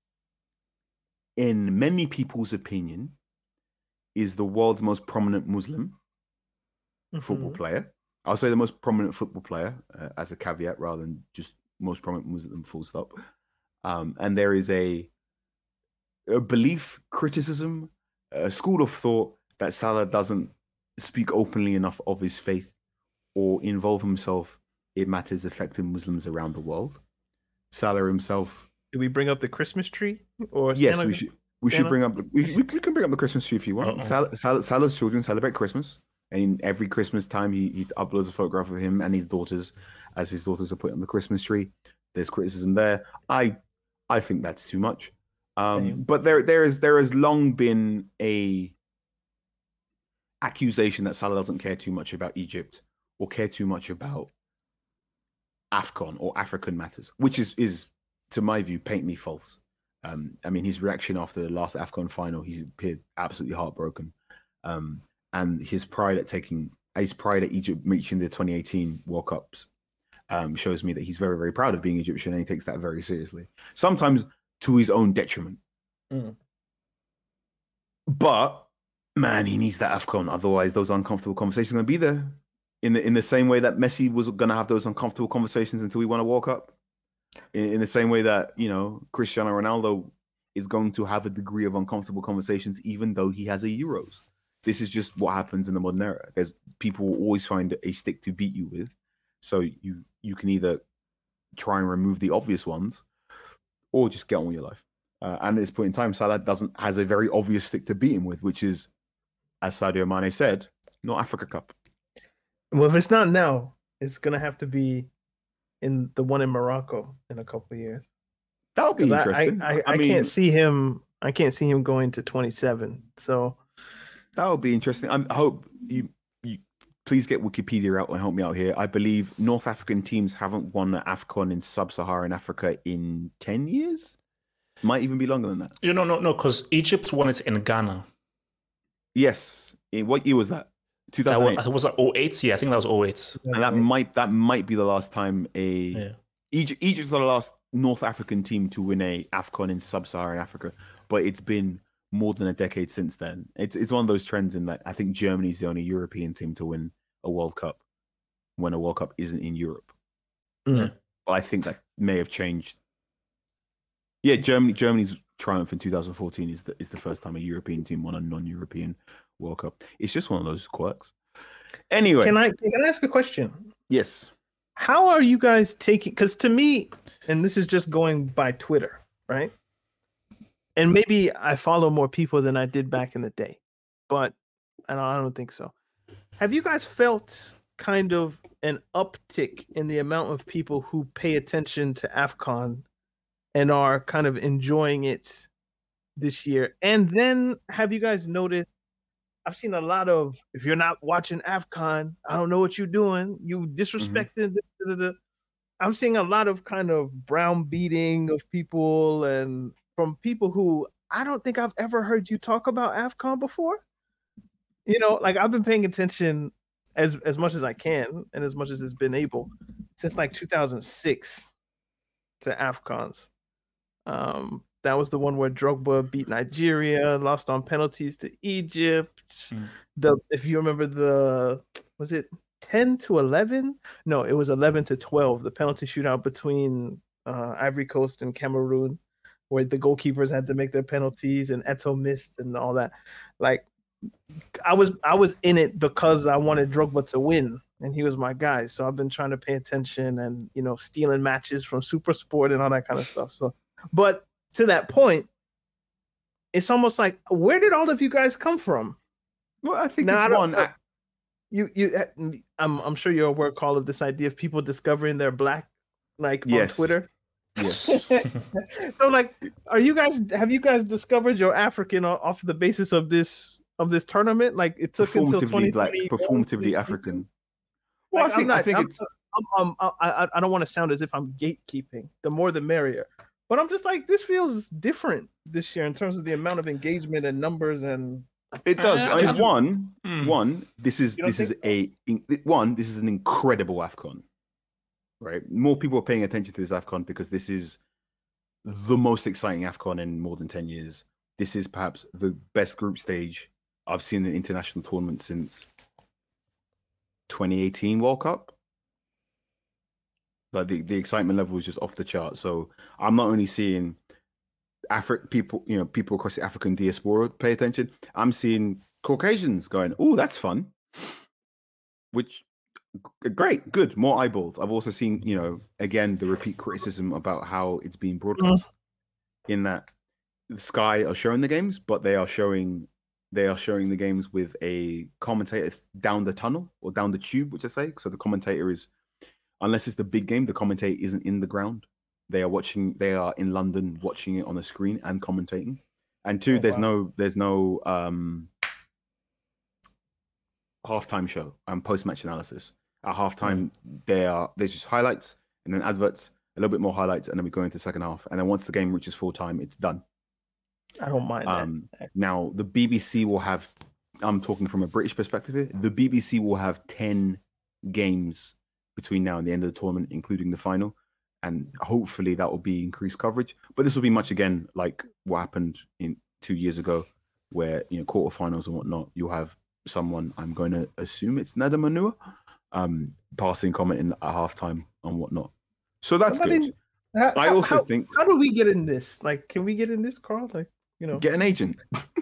Speaker 4: in many people's opinion, is the world's most prominent Muslim mm-hmm. football player. I'll say the most prominent football player uh, as a caveat rather than just most prominent Muslim full stop. Um, and there is a, a belief, criticism, a school of thought that Salah doesn't speak openly enough of his faith or involve himself in matters affecting Muslims around the world. Salah himself...
Speaker 7: Did we bring up the Christmas tree? Or
Speaker 4: yes,
Speaker 7: Santa?
Speaker 4: we should We Santa? should bring up... The, we, we can bring up the Christmas tree if you want. Salah, Salah, Salah's children celebrate Christmas. And every Christmas time, he, he uploads a photograph of him and his daughters, as his daughters are put on the Christmas tree. There's criticism there. I I think that's too much. Um, but there there is there has long been a accusation that Salah doesn't care too much about Egypt or care too much about AFCON or African matters, which is is to my view patently false. Um, I mean, his reaction after the last AFCON final, he's appeared absolutely heartbroken. Um, And his pride at taking his pride at Egypt reaching the twenty eighteen World Cups um, shows me that he's very, very proud of being Egyptian and he takes that very seriously. Sometimes to his own detriment. Mm. But man, he needs that AFCON. Otherwise, those uncomfortable conversations are going to be there. In the in the same way that Messi was going to have those uncomfortable conversations until he won a World Cup. In, in the same way that, you know, Cristiano Ronaldo is going to have a degree of uncomfortable conversations even though he has a Euros. This is just what happens in the modern era. There's people will always find a stick to beat you with. So you you can either try and remove the obvious ones or just get on with your life. Uh, and at this point in time, Salah doesn't has a very obvious stick to beat him with, which is, as Sadio Mane said, not Africa Cup.
Speaker 7: Well, if it's not now, it's going to have to be in the one in Morocco in a couple of years.
Speaker 4: That would be interesting.
Speaker 7: I, I, I,
Speaker 4: I
Speaker 7: I
Speaker 4: mean,
Speaker 7: can't see him. I can't see him going to twenty-seven. So
Speaker 4: that would be interesting. I hope you, you please get Wikipedia out and help me out here. I believe North African teams haven't won an AFCON in sub-Saharan Africa in ten years. Might even be longer than that.
Speaker 8: You know, no, no, because Egypt won it in Ghana.
Speaker 4: Yes. In, what year was that? two thousand eight.
Speaker 8: That was, was that oh eight? Yeah, I think that was oh eight.
Speaker 4: And that might that might be the last time a yeah. Egypt Egypt's the last North African team to win a AFCON in sub-Saharan Africa, but it's been more than a decade since then. It's it's one of those trends in that I think Germany's the only European team to win a World Cup when a World Cup isn't in Europe.
Speaker 7: Mm.
Speaker 4: But I think that may have changed. Yeah, Germany. Germany's triumph in two thousand fourteen is the is the first time a European team won a non-European World Cup. It's just one of those quirks. Anyway,
Speaker 7: can I can I ask a question?
Speaker 4: Yes.
Speaker 7: How are you guys taking? Because to me, and this is just going by Twitter, right? And maybe I follow more people than I did back in the day, but I don't, I don't think so. Have you guys felt kind of an uptick in the amount of people who pay attention to AFCON and are kind of enjoying it this year? And then have you guys noticed, I've seen a lot of, if you're not watching AFCON, I don't know what you're doing. You disrespecting mm-hmm. the, the, the, I'm seeing a lot of kind of browbeating of people and from people who I don't think I've ever heard you talk about AFCON before. You know, like I've been paying attention as as much as I can and as much as it's been able since like two thousand six to AFCONs. Um, that was the one where Drogba beat Nigeria, lost on penalties to Egypt. Mm. The if you remember the was it ten to eleven? No, it was eleven to twelve. The penalty shootout between uh, Ivory Coast and Cameroon, where the goalkeepers had to make their penalties and Eto'o missed and all that. Like I was I was in it because I wanted Drogba to win and he was my guy. So I've been trying to pay attention and, you know, stealing matches from Super Sport and all that kind of stuff. So, but to that point, it's almost like, where did all of you guys come from?
Speaker 4: Well, I think
Speaker 7: now,
Speaker 4: it's
Speaker 7: I
Speaker 4: one. I...
Speaker 7: You you I'm I'm sure you're aware, Carl, of this idea of people discovering they're black, like
Speaker 4: yes.
Speaker 7: on Twitter.
Speaker 4: Yes.
Speaker 7: So like, are you guys have you guys discovered you're African off the basis of this of this tournament? Like it took until twenty twenty.
Speaker 4: Black, performatively African.
Speaker 7: Well, like, I think not, I think I'm, it's. I'm, I'm, I I don't want to sound as if I'm gatekeeping. The more, the merrier. But I'm just like, this feels different this year in terms of the amount of engagement and numbers and.
Speaker 4: It does. I mean, one, mm. one. This is this is a one. This is an incredible AFCON, right? More people are paying attention to this AFCON because this is the most exciting AFCON in more than ten years. This is perhaps the best group stage I've seen in an international tournament since twenty eighteen World Cup. Like the, the excitement level is just off the chart. So I'm not only seeing Afri- people, you know, people across the African diaspora pay attention. I'm seeing Caucasians going, "Oh, that's fun," which great, good, more eyeballs. I've also seen, you know, again the repeat criticism about how it's being broadcast. Mm-hmm. In that Sky are showing the games, but they are showing they are showing the games with a commentator down the tunnel or down the tube, which I say. So the commentator is, unless it's the big game, the commentator isn't in the ground. They are watching. They are in London, watching it on a screen and commentating. And two, oh, there's wow. no, there's no um, halftime show and post-match analysis. At halftime, mm. there are there's just highlights and then adverts, a little bit more highlights, and then we go into the second half. And then once the game reaches full time, it's done.
Speaker 7: I don't mind
Speaker 4: um,
Speaker 7: that.
Speaker 4: Now the B B C will have. I'm talking from a British perspective here. The B B C will have ten games between now and the end of the tournament, including the final. And hopefully that will be increased coverage. But this will be much again like what happened in two years ago, where, you know, quarterfinals and whatnot. You'll have someone, I'm going to assume it's Neda Manua, um, passing, commenting at halftime and whatnot. So that's Somebody, good.
Speaker 7: How,
Speaker 4: I also
Speaker 7: how,
Speaker 4: think.
Speaker 7: How do we get in this? Like, can we get in this, Carl? Like, you know,
Speaker 4: get an agent.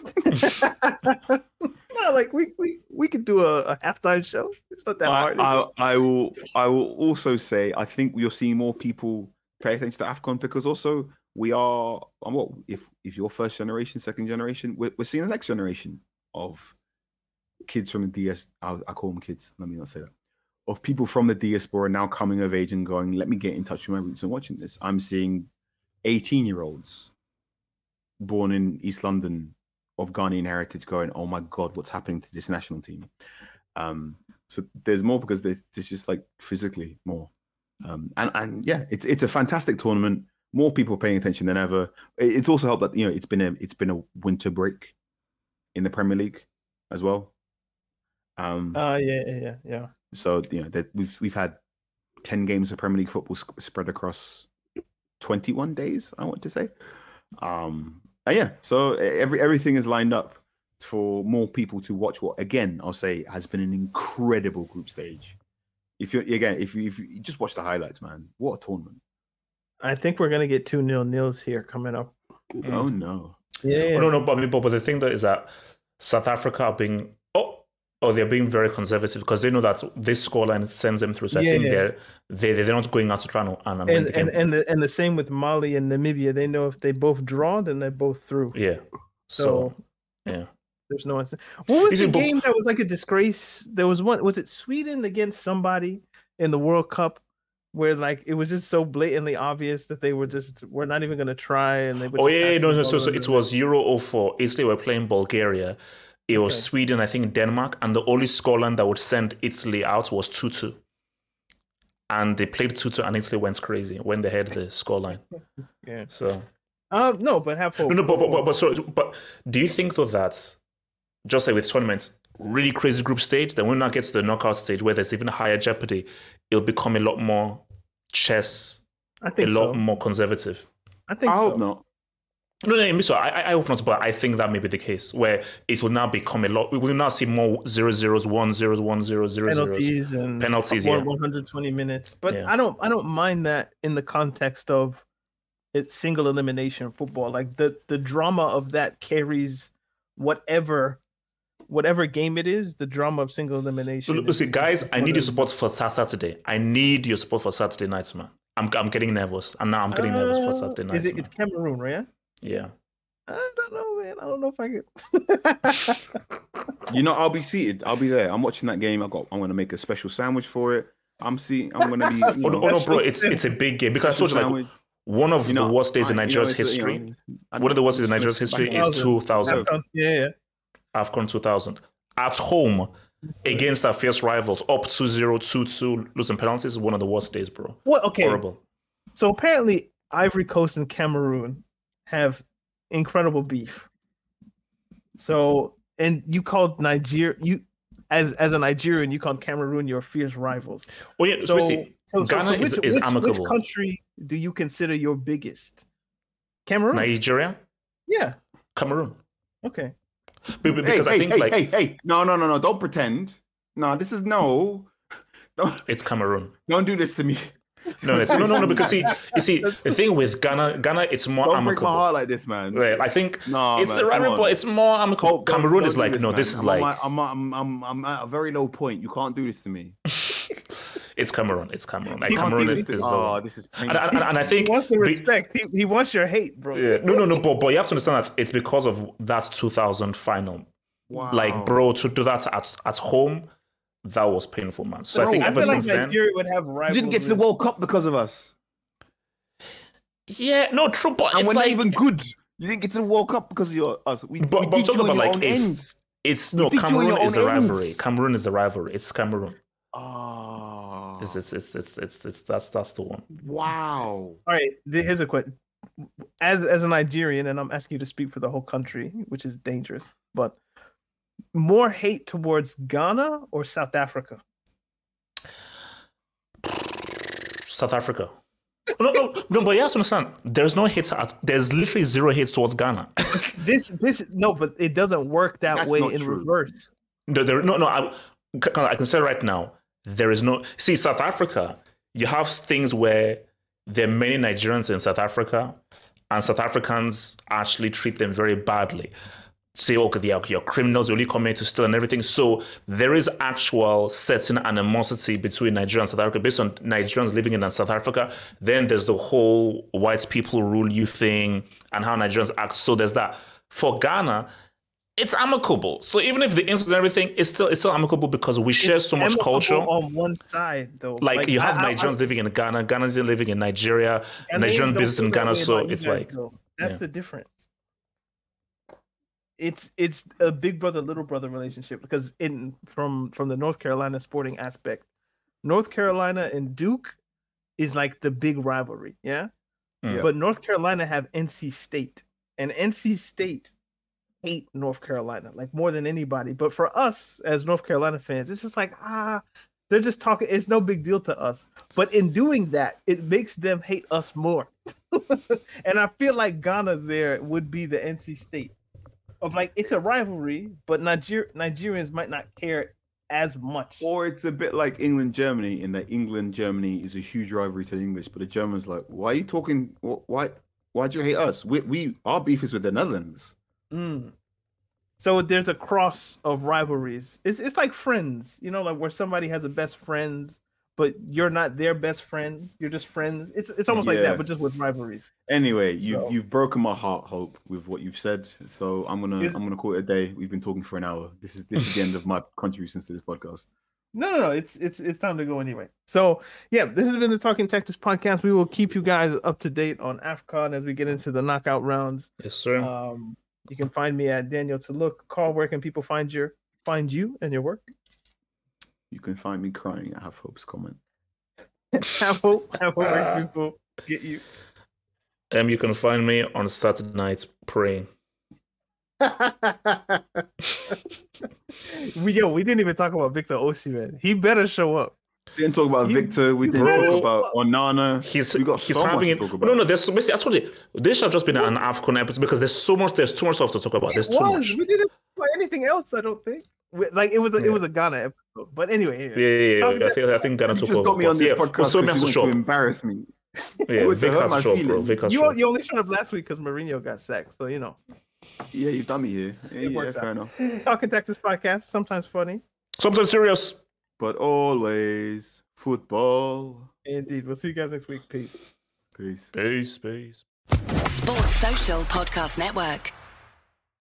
Speaker 7: No, like we we we could do a, a halftime show. It's not that
Speaker 4: I,
Speaker 7: hard.
Speaker 4: I, I will. I will also say I think you're seeing more people pay attention to AFCON because also we are. What if if you're first generation, second generation? We're, we're seeing the next generation of kids from the D S. I, I call them kids. Let me not say that. Of people from the diaspora now coming of age and going, let me get in touch with my roots and watching this. I'm seeing eighteen year olds born in East London of Ghanaian heritage going, oh my God, what's happening to this national team? Um, so there's more because there's, there's just like physically more. Um, and, and yeah, it's it's a fantastic tournament. More people paying attention than ever. It's also helped that, you know, it's been a it's been a winter break in the Premier League as well. Um,
Speaker 7: uh, yeah, yeah, yeah, yeah.
Speaker 4: So, you know, that we've we've had ten games of Premier League football sp- spread across twenty-one days, I want to say. Um, and yeah, so every everything is lined up for more people to watch what, again, I'll say has been an incredible group stage. if you again, if you if you just watch the highlights, man, what a tournament!
Speaker 7: I think we're gonna get two nil nils here coming up.
Speaker 4: Mm. Oh no!
Speaker 7: Yeah.
Speaker 8: Oh, no, no, but, but but the thing that is that South Africa are being oh oh they're being very conservative because they know that this scoreline sends them through. So I
Speaker 7: yeah,
Speaker 8: think
Speaker 7: yeah.
Speaker 8: they're they they're not going out to try and and
Speaker 7: and and and the, and the same with Mali and Namibia. They know if they both draw, then they're both through.
Speaker 8: Yeah.
Speaker 7: So,
Speaker 8: so yeah.
Speaker 7: There's no answer. What was
Speaker 8: Is
Speaker 7: the
Speaker 8: it-
Speaker 7: game that was like a disgrace? There was one. Was it Sweden against somebody in the World Cup, where like it was just so blatantly obvious that they were just we're not even going to try, and they. Would
Speaker 8: Oh
Speaker 7: just
Speaker 8: yeah,
Speaker 7: pass
Speaker 8: yeah,
Speaker 7: the
Speaker 8: no, no.
Speaker 7: ball
Speaker 8: So, so
Speaker 7: over
Speaker 8: it
Speaker 7: them.
Speaker 8: was Euro oh four. Italy were playing Bulgaria. It was
Speaker 7: Okay.
Speaker 8: Sweden, I think Denmark, and the only scoreline that would send Italy out was two two. And they played two two, and Italy went crazy when they had the scoreline.
Speaker 7: Yeah.
Speaker 8: So
Speaker 7: Um. No, but have hope.
Speaker 8: no, no, but but but, but, so, but do you think though that just like with tournaments, really crazy group stage, then when we now get to the knockout stage where there's even higher jeopardy, it'll become a lot more chess,
Speaker 7: I
Speaker 8: a
Speaker 7: think
Speaker 8: lot
Speaker 7: so.
Speaker 8: more conservative.
Speaker 7: I think
Speaker 4: I
Speaker 7: so.
Speaker 4: hope not.
Speaker 8: No, no, so I, I hope not, but I think that may be the case where it will now become a lot. We will now see more zero zeros, one zeros, one zero, zero zeros.
Speaker 7: Penalties and
Speaker 8: penalties,
Speaker 7: one,
Speaker 8: yeah.
Speaker 7: one hundred twenty minutes. But
Speaker 8: Yeah.
Speaker 7: I don't I don't mind that in the context of it's single elimination football. Like the the drama of that carries whatever whatever game it is, the drama of single elimination.
Speaker 8: Look, see,
Speaker 7: is-
Speaker 8: guys,
Speaker 7: is
Speaker 8: I
Speaker 7: one
Speaker 8: need
Speaker 7: of
Speaker 8: your
Speaker 7: the-
Speaker 8: support for Sa- Saturday. I need your support for Saturday nights, man. I'm I'm getting nervous, and now I'm getting nervous for
Speaker 7: Uh,
Speaker 8: Saturday nights.
Speaker 7: Is it,
Speaker 8: man.
Speaker 7: it's Cameroon, right?
Speaker 8: Yeah.
Speaker 7: I don't know, man. I don't know if I could.
Speaker 4: You know, I'll be seated. I'll be there. I'm watching that game. I got. I'm gonna make a special sandwich for it. I'm see. I'm gonna be. You
Speaker 8: Oh,
Speaker 4: know,
Speaker 8: no, oh, no, bro, it's it's a big game because I told you, like,
Speaker 4: sandwich.
Speaker 8: one of
Speaker 4: You know,
Speaker 8: the worst days in
Speaker 4: I- you know,
Speaker 8: Nigeria's
Speaker 4: it's, you know,
Speaker 8: history.
Speaker 4: I
Speaker 8: One of the worst days in
Speaker 4: don't-
Speaker 8: Nigeria's history is
Speaker 7: Thousand.
Speaker 8: two thousand.
Speaker 7: Yeah, yeah.
Speaker 8: AFCON two thousand. At home against our fierce rivals, up two zero, two two, losing penalties is one of the worst days, bro.
Speaker 7: What? Okay.
Speaker 8: Horrible.
Speaker 7: So apparently, Ivory Coast and Cameroon have incredible beef. So, and you called Nigeria, you as as a Nigerian, you called Cameroon your fierce rivals.
Speaker 8: Oh yeah,
Speaker 7: So,
Speaker 8: so,
Speaker 7: so, so,
Speaker 8: Ghana
Speaker 7: so
Speaker 8: is,
Speaker 7: which,
Speaker 8: is
Speaker 7: which,
Speaker 8: amicable.
Speaker 7: which country do you consider your biggest? Cameroon.
Speaker 8: Nigeria,
Speaker 7: Yeah.
Speaker 8: Cameroon.
Speaker 7: Okay.
Speaker 8: Be- be- Because
Speaker 4: hey,
Speaker 8: I think
Speaker 4: hey,
Speaker 8: like
Speaker 4: hey, hey, no, no, no, no! Don't pretend. No, this is no. Don't,
Speaker 8: it's Cameroon.
Speaker 4: don't do this to me.
Speaker 8: No, it's, no, no, no. Because see, you see, the thing with Ghana, Ghana, it's more
Speaker 4: Don't break
Speaker 8: amicable.
Speaker 4: my heart like this, man.
Speaker 8: Right, I think
Speaker 4: No,
Speaker 8: it's
Speaker 4: man,
Speaker 8: a
Speaker 4: come
Speaker 8: rival,
Speaker 4: on.
Speaker 8: but it's more amicable.
Speaker 4: Don't- don't-
Speaker 8: Cameroon
Speaker 4: don't
Speaker 8: is
Speaker 4: do
Speaker 8: like, no,
Speaker 4: man.
Speaker 8: this is
Speaker 4: I'm
Speaker 8: like,
Speaker 4: on my- I'm, I'm, I'm, I'm at a very low point. You can't do this to me.
Speaker 8: it's Cameroon. It's Cameroon. Like
Speaker 4: You can't
Speaker 8: Cameroon
Speaker 4: do
Speaker 8: is,
Speaker 4: this
Speaker 8: is
Speaker 4: to-
Speaker 8: the
Speaker 4: oh,
Speaker 8: one.
Speaker 4: this is
Speaker 8: And,
Speaker 4: painful.
Speaker 8: and, and I think
Speaker 7: He wants the
Speaker 8: be-
Speaker 7: respect. He, he wants your hate, bro.
Speaker 8: Yeah. No, no, no, but, but you have to understand that it's because of that two thousand final.
Speaker 4: Wow.
Speaker 8: Like, bro, to do that at, at home, that was painful, man. So
Speaker 4: Bro,
Speaker 8: I think
Speaker 7: I
Speaker 8: ever
Speaker 7: feel like
Speaker 8: since then,
Speaker 7: Nigeria would have
Speaker 4: You
Speaker 7: rivals.
Speaker 4: didn't get to the World Cup because of us.
Speaker 8: yeah, no, true, but
Speaker 4: And
Speaker 8: it's
Speaker 4: we're
Speaker 8: like,
Speaker 4: not even good. You didn't get to the World Cup because of your, us. We,
Speaker 8: But,
Speaker 4: we
Speaker 8: but I'm
Speaker 4: did you
Speaker 8: talking
Speaker 4: on
Speaker 8: about
Speaker 4: your
Speaker 8: like
Speaker 4: own
Speaker 8: if
Speaker 4: ends.
Speaker 8: it's no
Speaker 4: did you on
Speaker 8: Cameroon
Speaker 4: your
Speaker 8: is
Speaker 4: own
Speaker 8: a rivalry.
Speaker 4: ends.
Speaker 8: Cameroon is the rivalry. It's Cameroon.
Speaker 4: Oh,
Speaker 8: It's it's it's it's, it's, it's that's that's the one.
Speaker 4: wow.
Speaker 7: All right, th- here's a question. As as a Nigerian, and I'm asking you to speak for the whole country, which is dangerous, but more hate towards Ghana or South Africa?
Speaker 8: South Africa. No, no, no, but you have to understand. There's no hits. At, there's literally zero hits towards Ghana.
Speaker 7: This this no, but it doesn't work that
Speaker 4: That's
Speaker 7: way
Speaker 4: not
Speaker 7: in
Speaker 4: true.
Speaker 7: reverse.
Speaker 8: No, there, no, no. I, I can say right now, there is no. See, South Africa, you have things where there are many Nigerians in South Africa, and South Africans actually treat them very badly. Say, okay, they are, you're criminals, you only come here to steal and everything. So there is actual certain animosity between Nigeria and South Africa based on Nigerians living in South Africa. Then there's the whole white people rule you thing and how Nigerians act. So there's that. For Ghana, it's amicable. So even if the incident and everything, it's still it's still amicable because we share
Speaker 7: It's
Speaker 8: so much
Speaker 7: amicable
Speaker 8: culture.
Speaker 7: on one side, though.
Speaker 8: Like, you have
Speaker 7: I- I-
Speaker 8: Nigerians living in Ghana, Ghanaians living in Nigeria,
Speaker 7: Ghanaians
Speaker 8: Nigerian
Speaker 7: don't
Speaker 8: business in
Speaker 7: feel that
Speaker 8: Ghana.
Speaker 7: way
Speaker 8: So
Speaker 7: about you
Speaker 8: it's
Speaker 7: guys,
Speaker 8: like,
Speaker 7: though. That's
Speaker 8: yeah.
Speaker 7: the difference. It's it's a big brother little brother relationship because in from from the North Carolina sporting aspect, North Carolina and Duke is like the big rivalry, yeah.
Speaker 8: Mm.
Speaker 7: But North Carolina have N C State, and N C State hate North Carolina like more than anybody. But for us as North Carolina fans, it's just like ah, they're just talking. It's no big deal to us. But in doing that, it makes them hate us more. And I feel like Ghana there would be the N C State of like it's a rivalry, but Niger- Nigerians might not care as much.
Speaker 4: Or it's a bit like England Germany, in that England Germany is a huge rivalry to the English, but the Germans like, why are you talking? Why why do you hate us? We we our beef is with the Netherlands.
Speaker 7: Mm. So there's a cross of rivalries. It's it's like friends, you know, like where somebody has a best friend, but you're not their best friend. You're just friends. It's it's almost like
Speaker 4: Yeah.
Speaker 7: that, but just with rivalries.
Speaker 4: Anyway, you've
Speaker 7: So-
Speaker 4: you've broken my heart, Hope, with what you've said. So I'm gonna
Speaker 7: Is-
Speaker 4: I'm gonna call it a day. We've been talking for an hour. This is this is the end of my contributions to this podcast.
Speaker 7: No, no, no. It's it's it's time to go anyway. So yeah, this has been the Talking Tactics podcast. We will keep you guys up to date on AFCON as we get into the knockout rounds.
Speaker 8: Yes, sir.
Speaker 7: Um, you can find me at Daniel to look. Carl, where can people find your find you and your work?
Speaker 4: You can find me crying at Have Hope's comment.
Speaker 7: Have hope, have hope, where can people get you?
Speaker 8: Um, you can find me on Saturday nights praying.
Speaker 7: we yo, we didn't even talk about Victor Osimhen. He better show up.
Speaker 4: Didn't talk about
Speaker 7: You-
Speaker 4: Victor. We didn't
Speaker 8: Bro.
Speaker 4: talk about Onana.
Speaker 8: He's
Speaker 4: we got
Speaker 8: he's
Speaker 4: so much
Speaker 8: having
Speaker 4: to
Speaker 8: it.
Speaker 4: talk about.
Speaker 8: No, no. There's basically actually this should have just been an AFCON episode because there's so much. There's too much stuff to talk about. There's
Speaker 7: It
Speaker 8: too
Speaker 7: was.
Speaker 8: much.
Speaker 7: We didn't talk about anything else. I don't think. We- Like it was a
Speaker 8: Yeah.
Speaker 7: it was a Ghana episode. But anyway,
Speaker 8: Yeah, yeah, yeah.
Speaker 7: Talk
Speaker 8: yeah. I think I think Ghana
Speaker 4: You
Speaker 8: took
Speaker 4: just
Speaker 8: over.
Speaker 4: got me on
Speaker 8: but
Speaker 4: this
Speaker 8: yeah,
Speaker 4: podcast
Speaker 8: so
Speaker 4: because
Speaker 8: has
Speaker 4: you
Speaker 8: to show
Speaker 4: want to
Speaker 8: up.
Speaker 4: embarrass me.
Speaker 8: Yeah,
Speaker 4: With the
Speaker 8: Vic
Speaker 4: hurt
Speaker 8: has to
Speaker 4: my
Speaker 8: show up, bro.
Speaker 4: feelings.
Speaker 8: Vic has to
Speaker 7: you
Speaker 8: show
Speaker 7: o-
Speaker 8: up.
Speaker 7: you only showed up last week because Mourinho got sacked. So you know.
Speaker 4: Yeah, you've done me here. Yeah,
Speaker 7: It
Speaker 4: yeah,
Speaker 7: works
Speaker 4: fair
Speaker 7: out.
Speaker 4: enough.
Speaker 7: Talking Tactics podcast, sometimes funny.
Speaker 8: Sometimes serious.
Speaker 4: But always football.
Speaker 7: Indeed. We'll see you guys next week. Peace.
Speaker 4: Peace.
Speaker 8: Peace, peace.
Speaker 13: Sports Social Podcast Network.